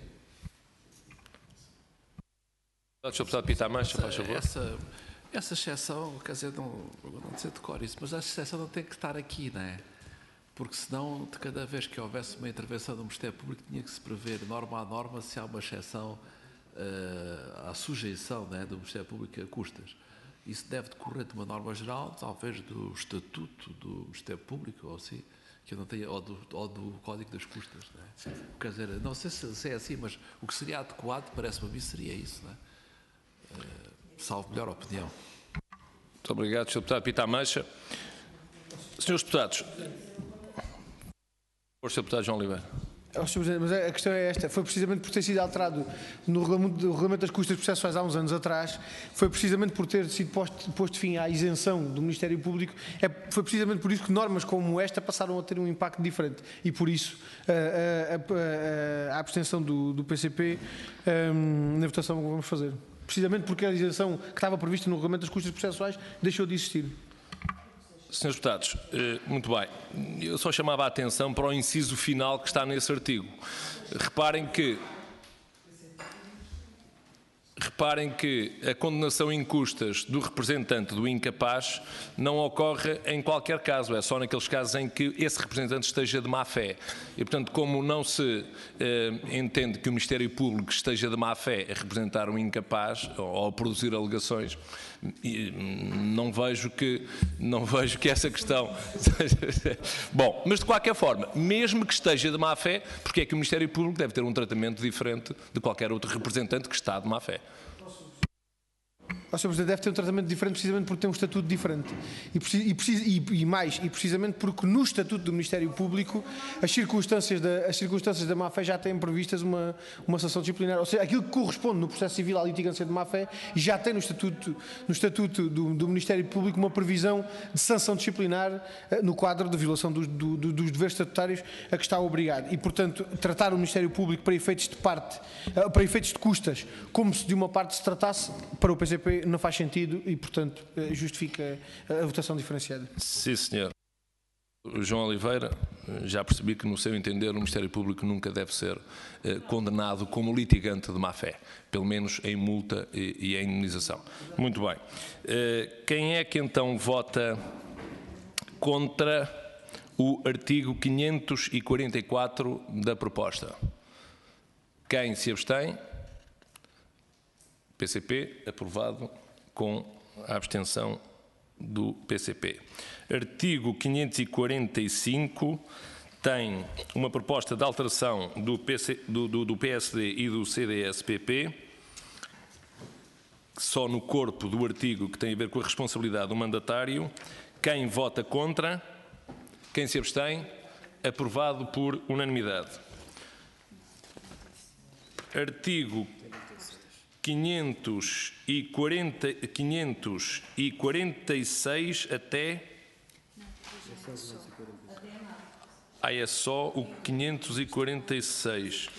senhor Deputado Pita Mancha, faz favor. Essa, essa exceção, quer dizer, não, não sei de cor isso, mas essa exceção não tem que estar aqui, não é? Porque senão, de cada vez que houvesse uma intervenção do Ministério Público, tinha que se prever, norma a norma, se há uma exceção uh, à sujeição, não é, do Ministério Público a custas. Isso deve decorrer de uma norma geral, talvez do Estatuto do Ministério Público, ou assim, que eu não tenho, ou do, ou do Código das Custas. Não é? Quer dizer, não sei se, se é assim, mas o que seria adequado, parece-me a mim, seria isso, não é? Uh, salvo melhor opinião. Muito obrigado, senhor Deputado Pita Mancha. Senhores Deputados. Por senhor Deputado João Oliveira. Mas a questão é esta, foi precisamente por ter sido alterado no regulamento, no regulamento das custas processuais há uns anos atrás, foi precisamente por ter sido posto, posto fim à isenção do Ministério Público, é, foi precisamente por isso que normas como esta passaram a ter um impacto diferente e por isso a, a, a, a abstenção do, do P C P um, na votação que vamos fazer. Precisamente porque a isenção que estava prevista no regulamento das custas processuais deixou de existir. Senhores Deputados, muito bem, eu só chamava a atenção para o inciso final que está nesse artigo. Reparem que, reparem que a condenação em custas do representante do incapaz não ocorre em qualquer caso, é só naqueles casos em que esse representante esteja de má fé. E, portanto, como não se eh, entende que o Ministério Público esteja de má fé a representar um incapaz ou a produzir alegações, e não vejo que não vejo que essa questão bom, mas de qualquer forma, mesmo que esteja de má fé, porque é que o Ministério Público deve ter um tratamento diferente de qualquer outro representante que está de má fé? O senhor Presidente deve ter um tratamento diferente precisamente porque tem um estatuto diferente e, e, e, e mais, e precisamente porque no estatuto do Ministério Público as circunstâncias da, as circunstâncias da má-fé já têm previstas uma, uma sanção disciplinar, ou seja, aquilo que corresponde no processo civil à litigância de má-fé já tem no estatuto, no estatuto do, do Ministério Público uma previsão de sanção disciplinar no quadro de violação dos, do, do, dos deveres estatutários a que está obrigado e, portanto, tratar o Ministério Público para efeitos de parte, para efeitos de custas, como se de uma parte se tratasse, para o P C P não faz sentido e, portanto, justifica a votação diferenciada. Sim, senhor. João Oliveira, já percebi que, no seu entender, o Ministério Público nunca deve ser eh, condenado como litigante de má-fé, pelo menos em multa e, e em indenização. Muito bem. Eh, quem é que então vota contra o artigo quinhentos e quarenta e quatro da proposta? Quem se abstém? P C P, aprovado com a abstenção do P C P. Artigo quinhentos e quarenta e cinco tem uma proposta de alteração do, P C, do, do, do P S D e do C D S P P, só no corpo do artigo que tem a ver com a responsabilidade do mandatário. Quem vota contra? Quem se abstém? Aprovado por unanimidade. artigo quinhentos e quarenta, quinhentos e quarenta e seis até... Ah, é só o quinhentos e quarenta e seis.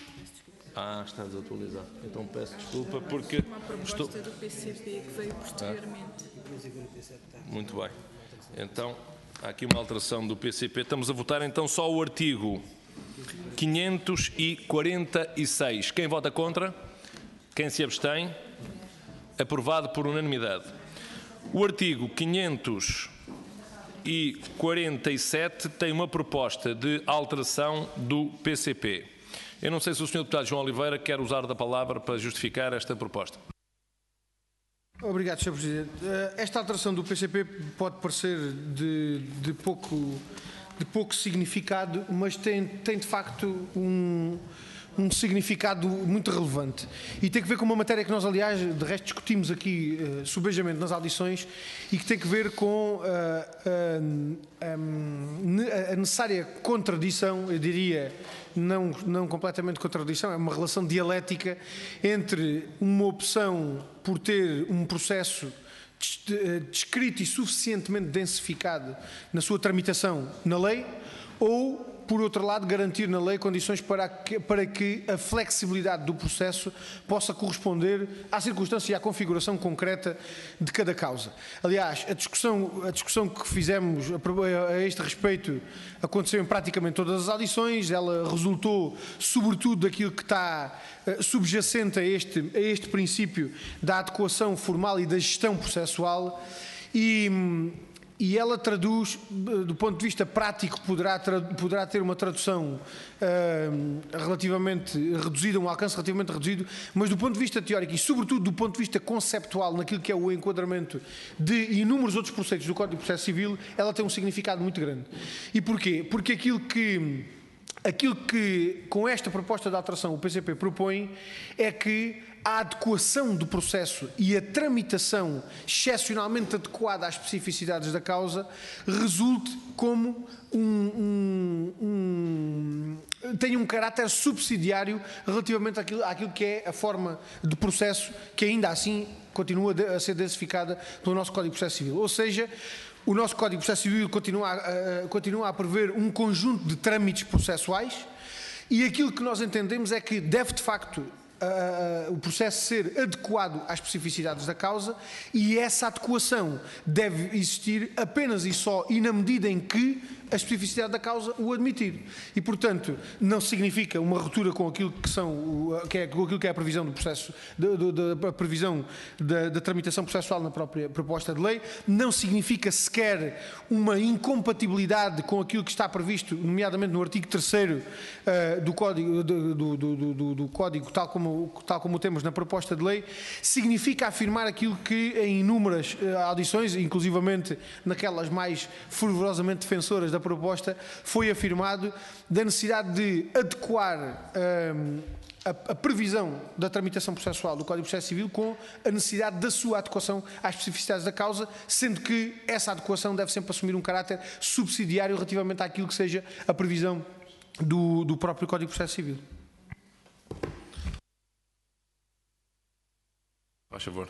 Ah, está desatualizado. Então peço desculpa porque... Uma proposta estou... do P C P que veio posteriormente. Ah, muito bem. Então, há aqui uma alteração do P C P. Estamos a votar então só o artigo quinhentos e quarenta e seis. Quem vota contra? Quem se abstém? Aprovado por unanimidade. O artigo quinhentos e quarenta e sete tem uma proposta de alteração do P C P. Eu não sei se o senhor deputado João Oliveira quer usar da palavra para justificar esta proposta. Obrigado, senhor Presidente. Esta alteração do P C P pode parecer de, de, pouco, de pouco significado, mas tem, tem de facto um, um significado muito relevante. E tem que ver com uma matéria que nós, aliás, de resto discutimos aqui uh, subejamente nas audições e que tem que ver com uh, uh, um, a necessária contradição, eu diria, não, não completamente contradição, é uma relação dialética entre uma opção por ter um processo descrito e suficientemente densificado na sua tramitação na lei, ou, por outro lado, garantir na lei condições para que, para que a flexibilidade do processo possa corresponder à circunstância e à configuração concreta de cada causa. Aliás, a discussão, a discussão que fizemos a, a este respeito aconteceu em praticamente todas as audições, ela resultou sobretudo daquilo que está uh, subjacente a este, a este princípio da adequação formal e da gestão processual e... E ela traduz, do ponto de vista prático, poderá, poderá ter uma tradução uh, relativamente reduzida, um alcance relativamente reduzido, mas do ponto de vista teórico e, sobretudo, do ponto de vista conceptual, naquilo que é o enquadramento de inúmeros outros preceitos do Código de Processo Civil, ela tem um significado muito grande. E porquê? Porque aquilo que, aquilo que com esta proposta de alteração o P C P propõe é que a adequação do processo e a tramitação excepcionalmente adequada às especificidades da causa resulte como um, um, um, tenha um caráter subsidiário relativamente àquilo, àquilo que é a forma de processo que ainda assim continua a ser densificada pelo nosso Código de Processo Civil. Ou seja, o nosso Código de Processo Civil continua a, continua a prever um conjunto de trâmites processuais e aquilo que nós entendemos é que deve de facto Uh, o processo ser adequado às especificidades da causa e essa adequação deve existir apenas e só e na medida em que a especificidade da causa o admitir. E, portanto, não significa uma ruptura com aquilo que, são, que, é, com aquilo que é a previsão do processo, da previsão da, da tramitação processual na própria proposta de lei, não significa sequer uma incompatibilidade com aquilo que está previsto, nomeadamente no artigo terceiro uh, do, código, do, do, do, do, do Código, tal como, tal como o temos na proposta de lei, significa afirmar aquilo que em inúmeras uh, audições, inclusivamente naquelas mais fervorosamente defensoras da proposta, foi afirmado da necessidade de adequar um, a, a previsão da tramitação processual do Código de Processo Civil com a necessidade da sua adequação às especificidades da causa, sendo que essa adequação deve sempre assumir um caráter subsidiário relativamente àquilo que seja a previsão do, do próprio Código de Processo Civil. Faz favor.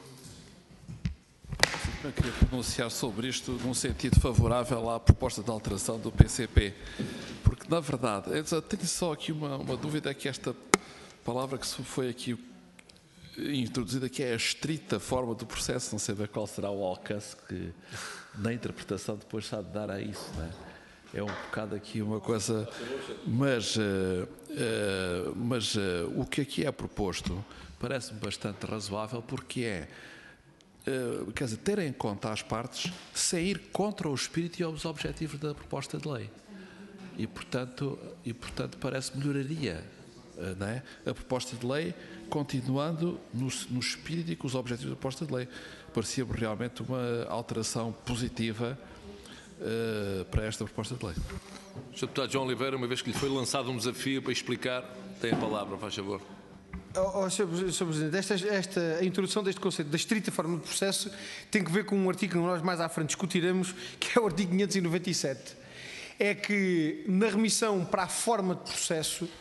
Eu queria pronunciar sobre isto num sentido favorável à proposta de alteração do P C P, porque na verdade, eu tenho só aqui uma, uma dúvida, é que esta palavra que foi aqui introduzida, que é a estrita forma do processo, não sei bem qual será o alcance que na interpretação depois se há de dar a isso, não é? É um bocado aqui uma coisa, mas, uh, uh, mas uh, o que aqui é proposto parece-me bastante razoável, porque é Uh, quer dizer, ter em conta as partes sem ir contra o espírito e os objetivos da proposta de lei. E, portanto, e, portanto parece melhoraria uh, não é? A proposta de lei, continuando no, no espírito e com os objetivos da proposta de lei. Parecia-me realmente uma alteração positiva uh, para esta proposta de lei. senhor Deputado João Oliveira, uma vez que lhe foi lançado um desafio para explicar, tem a palavra, faz favor. Oh, oh, senhor Presidente, esta, esta, a introdução deste conceito da estrita forma de processo tem que ver com um artigo que nós mais à frente discutiremos, que é o artigo quinhentos e noventa e sete. É que na remissão para a forma de processo,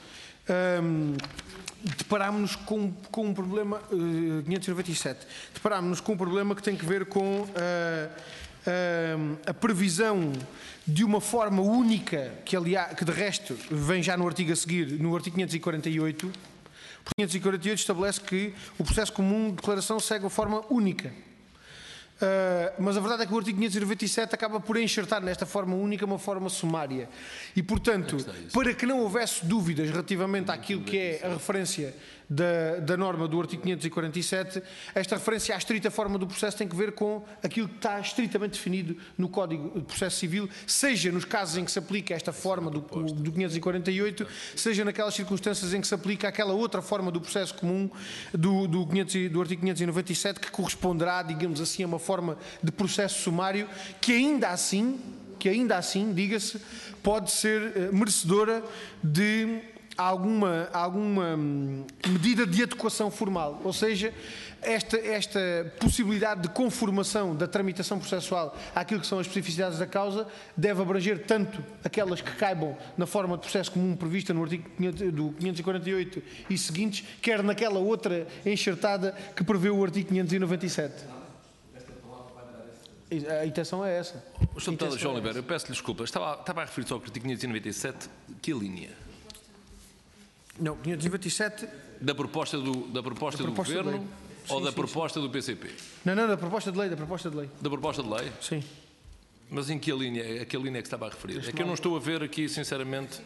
Um, deparámos-nos com, com um problema, uh, quinhentos e noventa e sete, deparámos-nos com um problema que tem que ver com uh, uh, a previsão de uma forma única, que, aliás, que de resto vem já no artigo a seguir, no artigo quinhentos e quarenta e oito, o quinhentos e quarenta e oito estabelece que o processo comum de declaração segue a forma única. Uh, mas a verdade é que o artigo quinhentos e noventa e sete acaba por enxertar nesta forma única uma forma sumária e, portanto, para que não houvesse dúvidas relativamente àquilo que é a referência da, da norma do artigo quinhentos e quarenta e sete, esta referência à estrita forma do processo tem que ver com aquilo que está estritamente definido no Código de Processo Civil, seja nos casos em que se aplica esta forma do, do quinhentos e quarenta e oito, seja naquelas circunstâncias em que se aplica aquela outra forma do processo comum do, do, quinhentos, do artigo quinhentos e noventa e sete, que corresponderá, digamos assim, a uma forma de processo sumário que ainda assim, que ainda assim, diga-se, pode ser uh, merecedora de alguma, alguma medida de adequação formal, ou seja, esta, esta possibilidade de conformação da tramitação processual àquilo que são as especificidades da causa deve abranger tanto aquelas que caibam na forma de processo comum prevista no artigo do quinhentos e quarenta e oito e seguintes, quer naquela outra enxertada que prevê o artigo quinhentos e noventa e sete. A intenção é essa. O senhor Deputado João Oliveira, eu peço-lhe desculpa, estava, estava a referir-se ao artigo quinhentos e noventa e sete, que linha? Não, quinhentos e noventa e sete... Da proposta do, da proposta da do proposta Governo ou sim, da sim, proposta sim. do P C P? Não, não, da proposta de lei, da proposta de lei. Da proposta de lei? Sim. Mas em que linha, a que linha é que estava a referir? É que eu não estou a ver aqui, sinceramente...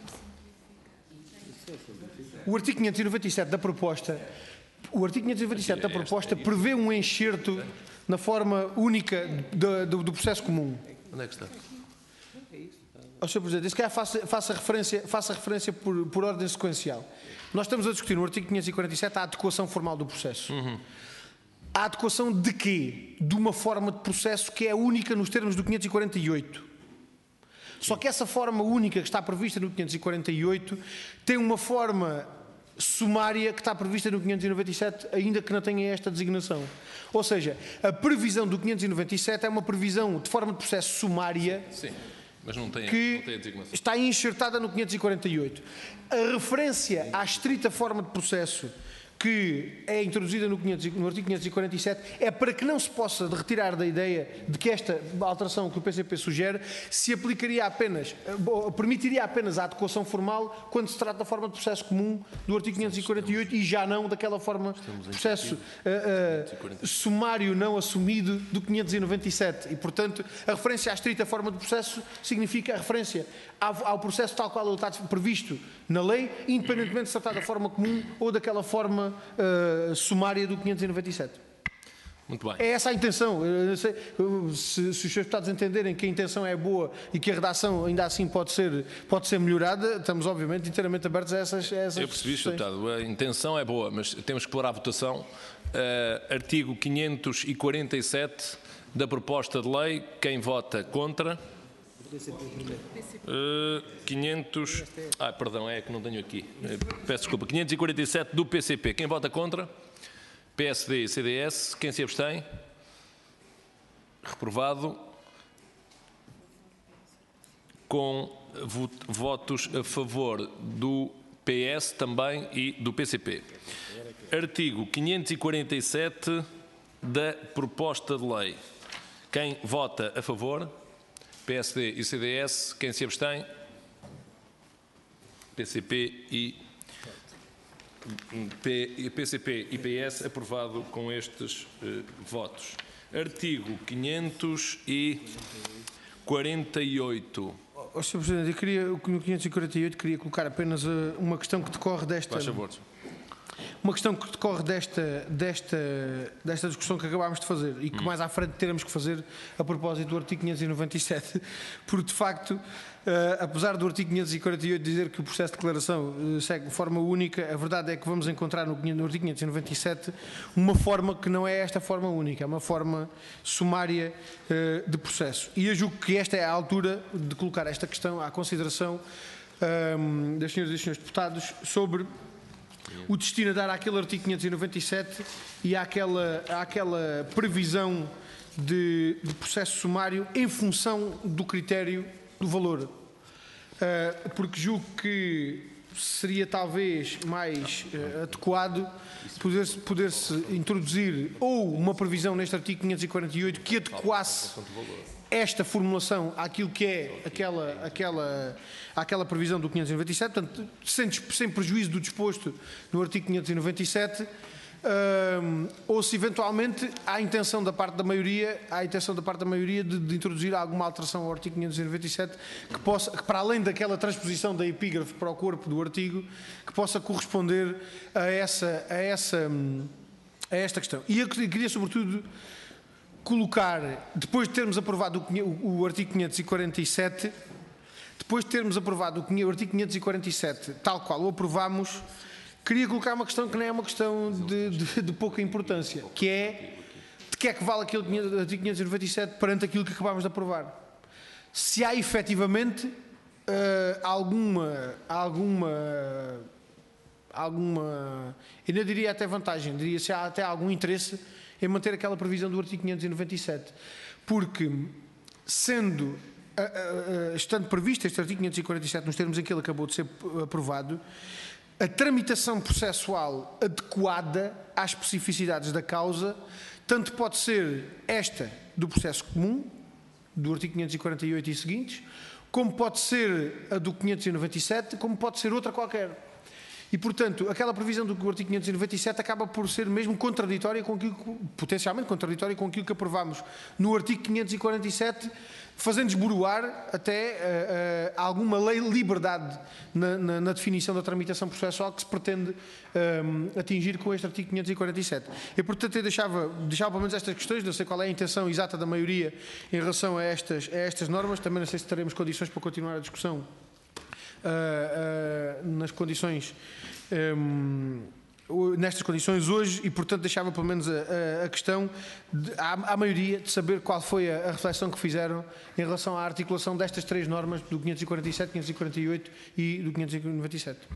O artigo quinhentos e noventa e sete da proposta, o artigo quinhentos e noventa e sete da proposta prevê um enxerto na forma única do, do, do processo comum. Onde é que está? Ó, senhor Presidente, se calhar faça, faça referência, faça referência por, por ordem sequencial. Nós estamos a discutir no artigo quinhentos e quarenta e sete a adequação formal do processo. Uhum. A adequação de quê? De uma forma de processo que é única nos termos do quinhentos e quarenta e oito. Só que essa forma única que está prevista no quinhentos e quarenta e oito tem uma forma sumária que está prevista no quinhentos e noventa e sete, ainda que não tenha esta designação. Ou seja, a previsão do quinhentos e noventa e sete é uma previsão de forma de processo sumária. Sim, mas não tem, que não tem a designação. Está enxertada no quinhentos e quarenta e oito. A referência à estrita forma de processo que é introduzida no, quinhentos, no artigo quinhentos e quarenta e sete é para que não se possa retirar da ideia de que esta alteração que o P C P sugere se aplicaria apenas, permitiria apenas a adequação formal quando se trata da forma de processo comum do artigo quinhentos e quarenta e oito e já não daquela forma de processo uh, uh, sumário não assumido do quinhentos e noventa e sete. E, portanto, a referência à estrita forma de processo significa a referência ao, ao processo tal qual ele está previsto na lei, independentemente de se tratar da forma comum ou daquela forma Uh, sumária do quinhentos e noventa e sete. Muito bem. É essa a intenção. Eu não sei, se, se os seus deputados entenderem que a intenção é boa e que a redação ainda assim pode ser, pode ser melhorada, estamos obviamente inteiramente abertos a essas, a essas Eu percebi, senhor Deputado, a intenção é boa, mas temos que pôr à votação uh, artigo quinhentos e quarenta e sete da proposta de lei. Quem vota contra? Uh, quinhentos... Ah, perdão, é que não tenho aqui. Peço desculpa. quinhentos e quarenta e sete do P C P. Quem vota contra? P S D e C D S. Quem se abstém? Reprovado. Com votos a favor do P S também e do P C P. Artigo quinhentos e quarenta e sete da proposta de lei. Quem vota a favor? P S D e C D S. Quem se abstém? P C P e P, P C P e P S. Aprovado com estes uh, votos. Artigo quinhentos e quarenta e oito. Oh, senhor Presidente, eu queria, no quinhentos e quarenta e oito, queria colocar apenas uh, uma questão que decorre desta... Faz favor. Uma questão que decorre desta, desta, desta discussão que acabámos de fazer e que hum. mais à frente teremos que fazer a propósito do artigo quinhentos e noventa e sete, porque de facto, uh, apesar do artigo quinhentos e quarenta e oito dizer que o processo de declaração uh, segue de forma única, a verdade é que vamos encontrar no, no artigo quinhentos e noventa e sete uma forma que não é esta forma única, é uma forma sumária uh, de processo. E eu julgo que esta é a altura de colocar esta questão à consideração um, das senhoras e dos senhores deputados sobre o destino a dar àquele artigo quinhentos e noventa e sete e àquela, àquela previsão de, de processo sumário em função do critério do valor. Uh, porque julgo que seria talvez mais uh, adequado poder-se poder-se introduzir ou uma previsão neste artigo quinhentos e quarenta e oito que adequasse esta formulação àquilo que é aquela, aquela, aquela previsão do quinhentos e noventa e sete, portanto, sem, sem prejuízo do disposto no artigo quinhentos e noventa e sete, um, ou se eventualmente há a intenção da parte da maioria, há a intenção da parte da maioria de, de introduzir alguma alteração ao artigo quinhentos e noventa e sete que possa, que para além daquela transposição da epígrafe para o corpo do artigo, que possa corresponder a essa, a essa, a esta questão. E eu queria sobretudo colocar, depois de termos aprovado o, o artigo quinhentos e quarenta e sete, depois de termos aprovado o, o artigo quinhentos e quarenta e sete, tal qual o aprovámos, queria colocar uma questão que não é uma questão de, de, de pouca importância, que é de que é que vale aquele artigo quinhentos e noventa e sete perante aquilo que acabámos de aprovar. Se há efetivamente uh, alguma, alguma, alguma, eu não diria até vantagem, diria se há até algum interesse em manter aquela previsão do artigo quinhentos e noventa e sete, porque sendo, uh, uh, estando previsto este artigo quinhentos e quarenta e sete nos termos em que ele acabou de ser aprovado, a tramitação processual adequada às especificidades da causa, tanto pode ser esta do processo comum, do artigo quinhentos e quarenta e oito e seguintes, como pode ser a do quinhentos e noventa e sete, como pode ser outra qualquer. E, portanto, aquela previsão do artigo quinhentos e noventa e sete acaba por ser mesmo contraditória com aquilo que, potencialmente contraditória com aquilo que aprovámos no artigo quinhentos e quarenta e sete, fazendo esboroar até uh, uh, alguma lei liberdade na, na, na definição da tramitação processual que se pretende um, atingir com este artigo quinhentos e quarenta e sete. E, portanto, eu deixava, deixava pelo menos estas questões, não sei qual é a intenção exata da maioria em relação a estas, a estas normas, também não sei se teremos condições para continuar a discussão Uh, uh, nas condições um, nestas condições hoje e, portanto, deixava pelo menos a, a, a questão de, à, à maioria de saber qual foi a, a reflexão que fizeram em relação à articulação destas três normas do quinhentos e quarenta e sete, quinhentos e quarenta e oito e do quinhentos e noventa e sete.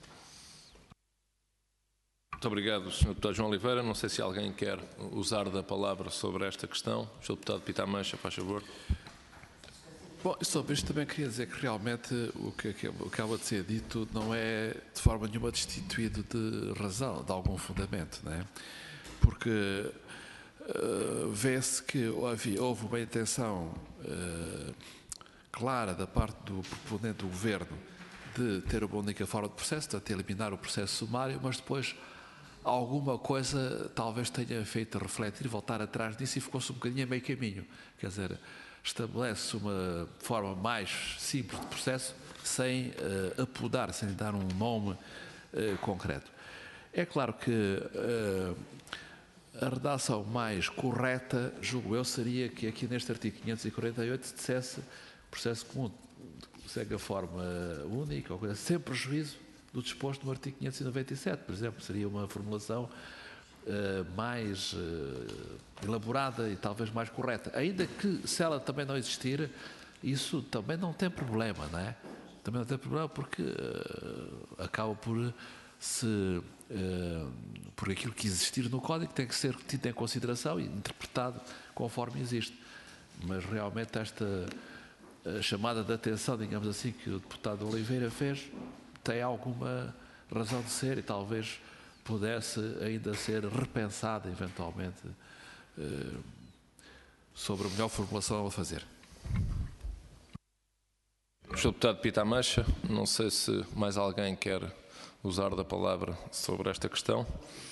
Muito obrigado, senhor Deputado João Oliveira. Não sei se alguém quer usar da palavra sobre esta questão. senhor Deputado Pita Mancha, faz favor. Bom, sobre isto também queria dizer que realmente o que acaba de ser dito não é de forma nenhuma destituído de razão, de algum fundamento, não é? Porque uh, vê-se que houve, houve uma intenção uh, clara da parte do proponente do Governo de ter uma única forma de processo, portanto eliminar o processo sumário, mas depois alguma coisa talvez tenha feito refletir, voltar atrás disso e ficou-se um bocadinho a meio caminho, quer dizer, estabelece uma forma mais simples de processo sem uh, apodar, sem dar um nome uh, concreto. É claro que uh, a redação mais correta, julgo eu, seria que aqui neste artigo quinhentos e quarenta e oito se dissesse processo comum, segue a forma única, ou coisa, sem prejuízo do disposto no artigo quinhentos e noventa e sete, por exemplo, seria uma formulação Uh, mais uh, elaborada e talvez mais correta. Ainda que, se ela também não existir, isso também não tem problema, não é? Também não tem problema porque uh, acaba por se uh, por aquilo que existir no Código tem que ser tido em consideração e interpretado conforme existe. Mas realmente esta uh, chamada de atenção, digamos assim, que o deputado Oliveira fez, tem alguma razão de ser e talvez pudesse ainda ser repensada eventualmente uh, sobre a melhor formulação a fazer. senhor Deputado Pita Mancha, não sei se mais alguém quer usar da palavra sobre esta questão.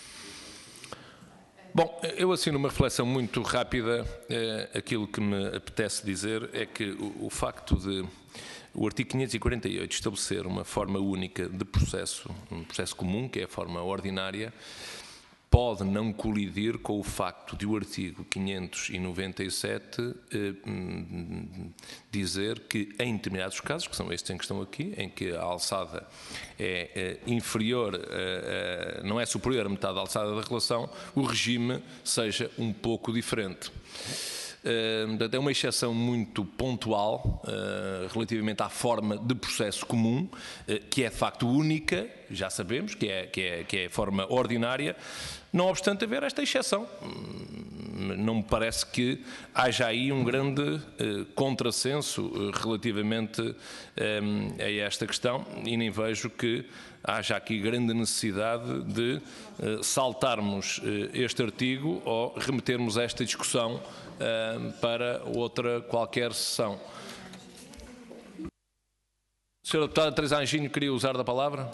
Bom, eu assino uma reflexão muito rápida. Eh, aquilo que me apetece dizer é que o, o facto de o artigo quinhentos e quarenta e oito estabelecer uma forma única de processo, um processo comum, que é a forma ordinária, pode não colidir com o facto de o artigo quinhentos e noventa e sete eh, dizer que em determinados casos, que são estes em questão aqui, em que a alçada é, é inferior, eh, eh, não é superior a metade da alçada da relação, o regime seja um pouco diferente. Uh, é uma exceção muito pontual uh, relativamente à forma de processo comum, uh, que é de facto única, já sabemos, que é, que é, que é a forma ordinária, não obstante haver esta exceção. não me parece que haja aí um grande uh, contrassenso uh, relativamente um, a esta questão, e nem vejo que haja aqui grande necessidade de uh, saltarmos uh, este artigo ou remetermos esta discussão uh, para outra qualquer sessão. Senhora Deputada Teresa Anjinho queria usar da palavra.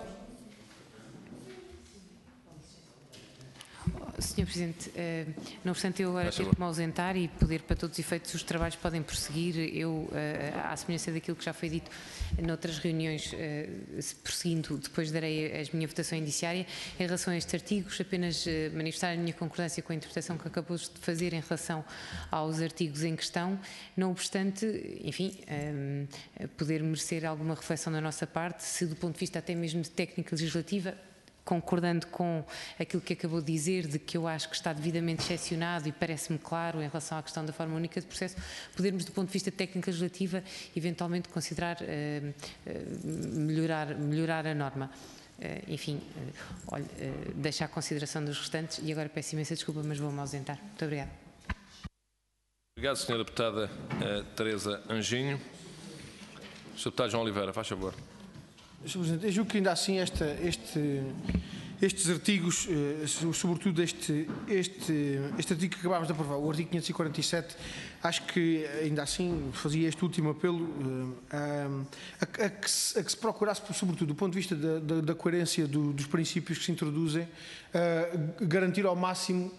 senhor Presidente, não obstante eu agora ter que me ausentar e poder, para todos os efeitos, os trabalhos podem prosseguir, eu, à semelhança daquilo que já foi dito noutras reuniões, prosseguindo, depois darei a minha votação indiciária. Em relação a estes artigos, apenas manifestar a minha concordância com a interpretação que acabou de fazer em relação aos artigos em questão, não obstante, enfim, poder merecer alguma reflexão da nossa parte, se do ponto de vista até mesmo de técnica legislativa, concordando com aquilo que acabou de dizer, de que eu acho que está devidamente excepcionado e parece-me claro em relação à questão da forma única de processo, podermos, do ponto de vista de técnica legislativa, eventualmente considerar uh, uh, melhorar, melhorar a norma. Uh, enfim, uh, olha, uh, deixo à consideração dos restantes e agora peço imensa desculpa, mas vou-me ausentar. Muito obrigada. Obrigado, senhora Deputada uh, Teresa Anjinho. senhor Deputado João Oliveira, faz favor. senhor Presidente, eu julgo que ainda assim esta, este, estes artigos, sobretudo este, este, este artigo que acabámos de aprovar, o artigo quinhentos e quarenta e sete, acho que ainda assim fazia este último apelo a, a, a, que, se, a que se procurasse, sobretudo do ponto de vista da, da, da coerência do, dos princípios que se introduzem, a, garantir ao máximo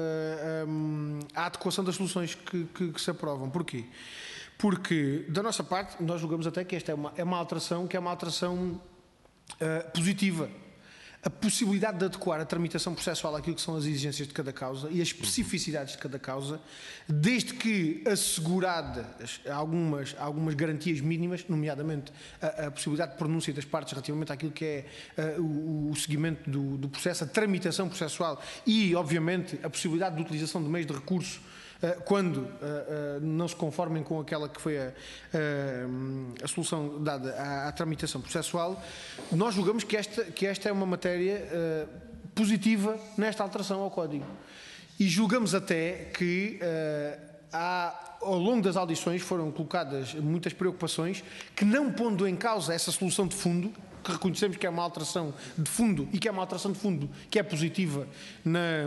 a, a, a adequação das soluções que, que, que se aprovam. Porquê? Porque, da nossa parte, nós julgamos até que esta é uma, é uma alteração que é uma alteração uh, positiva. A possibilidade de adequar a tramitação processual àquilo que são as exigências de cada causa e as especificidades de cada causa, desde que asseguradas algumas, algumas garantias mínimas, nomeadamente a, a possibilidade de pronúncia das partes relativamente àquilo que é uh, o, o seguimento do, do processo, a tramitação processual e, obviamente, a possibilidade de utilização de meios de recurso quando uh, uh, não se conformem com aquela que foi a, uh, a solução dada à, à tramitação processual, nós julgamos que esta, que esta é uma matéria uh, positiva nesta alteração ao Código. E julgamos até que uh, há, ao longo das audições foram colocadas muitas preocupações que, não pondo em causa essa solução de fundo, que reconhecemos que é uma alteração de fundo e que é uma alteração de fundo que é positiva na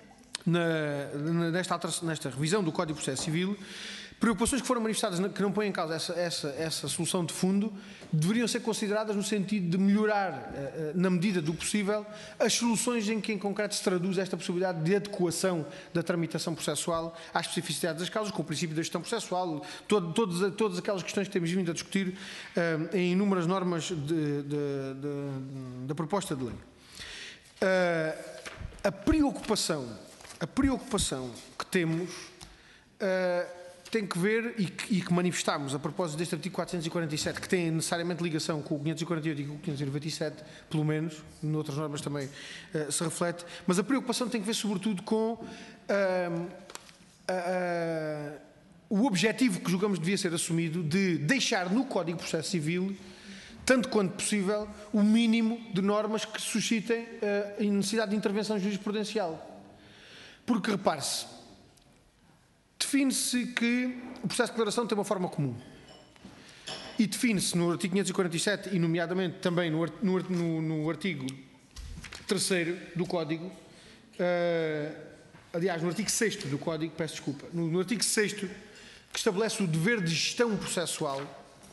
Na, nesta, nesta revisão do Código de Processo Civil, preocupações que foram manifestadas que não põem em causa essa, essa, essa solução de fundo deveriam ser consideradas no sentido de melhorar, na medida do possível, as soluções em que em concreto se traduz esta possibilidade de adequação da tramitação processual às especificidades das causas, com o princípio da gestão processual, todo, todas, todas aquelas questões que temos vindo a discutir uh, em inúmeras normas de, de, de, da proposta de lei. Uh, a preocupação A preocupação que temos uh, tem que ver e que, e que manifestamos a propósito deste artigo quatrocentos e quarenta e sete, que tem necessariamente ligação com o quinhentos e quarenta e oito e com o quinhentos e noventa e sete, pelo menos, noutras normas também uh, se reflete, mas a preocupação tem que ver sobretudo com uh, uh, uh, o objetivo que julgamos devia ser assumido de deixar no Código de Processo Civil, tanto quanto possível, o mínimo de normas que suscitem uh, a necessidade de intervenção jurisprudencial. Porque, repare-se, define-se que o processo de declaração tem uma forma comum. E define-se no artigo quinhentos e quarenta e sete, e nomeadamente também no, no, no artigo terceiro do Código, uh, aliás, no artigo sexto do Código, peço desculpa, no, no artigo sexto, que estabelece o dever de gestão processual,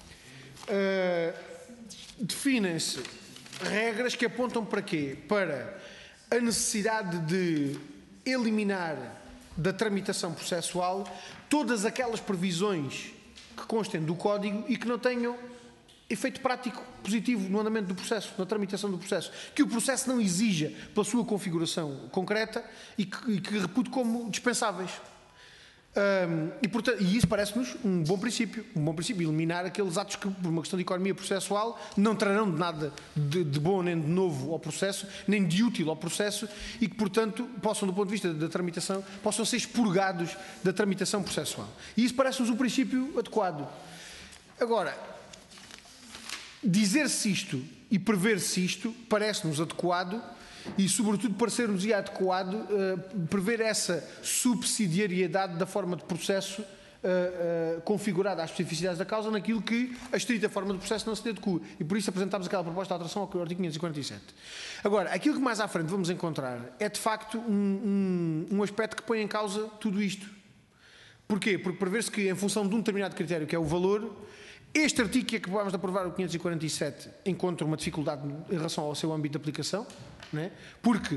uh, definem-se regras que apontam para quê? Para a necessidade de eliminar da tramitação processual todas aquelas previsões que constem do Código e que não tenham efeito prático positivo no andamento do processo, na tramitação do processo, que o processo não exija pela sua configuração concreta e que, e que repute como dispensáveis. Um, e, portanto, e isso parece-nos um bom princípio, um bom princípio, eliminar aqueles atos que, por uma questão de economia processual, não trarão de nada de, de bom nem de novo ao processo, nem de útil ao processo e que, portanto, possam, do ponto de vista da tramitação, possam ser expurgados da tramitação processual. E isso parece-nos um princípio adequado. Agora, dizer-se isto e prever-se isto parece-nos adequado e, sobretudo, parecer-nos adequado uh, prever essa subsidiariedade da forma de processo uh, uh, configurada às especificidades da causa naquilo que a estrita forma de processo não se adequa. E por isso apresentámos aquela proposta de alteração ao artigo quinhentos e quarenta e sete. Agora, aquilo que mais à frente vamos encontrar é, de facto, um, um, um aspecto que põe em causa tudo isto. Porquê? Porque prevê-se que, em função de um determinado critério, que é o valor, este artigo que acabámos de aprovar, o quinhentos e quarenta e sete, encontra uma dificuldade em relação ao seu âmbito de aplicação, né? Porque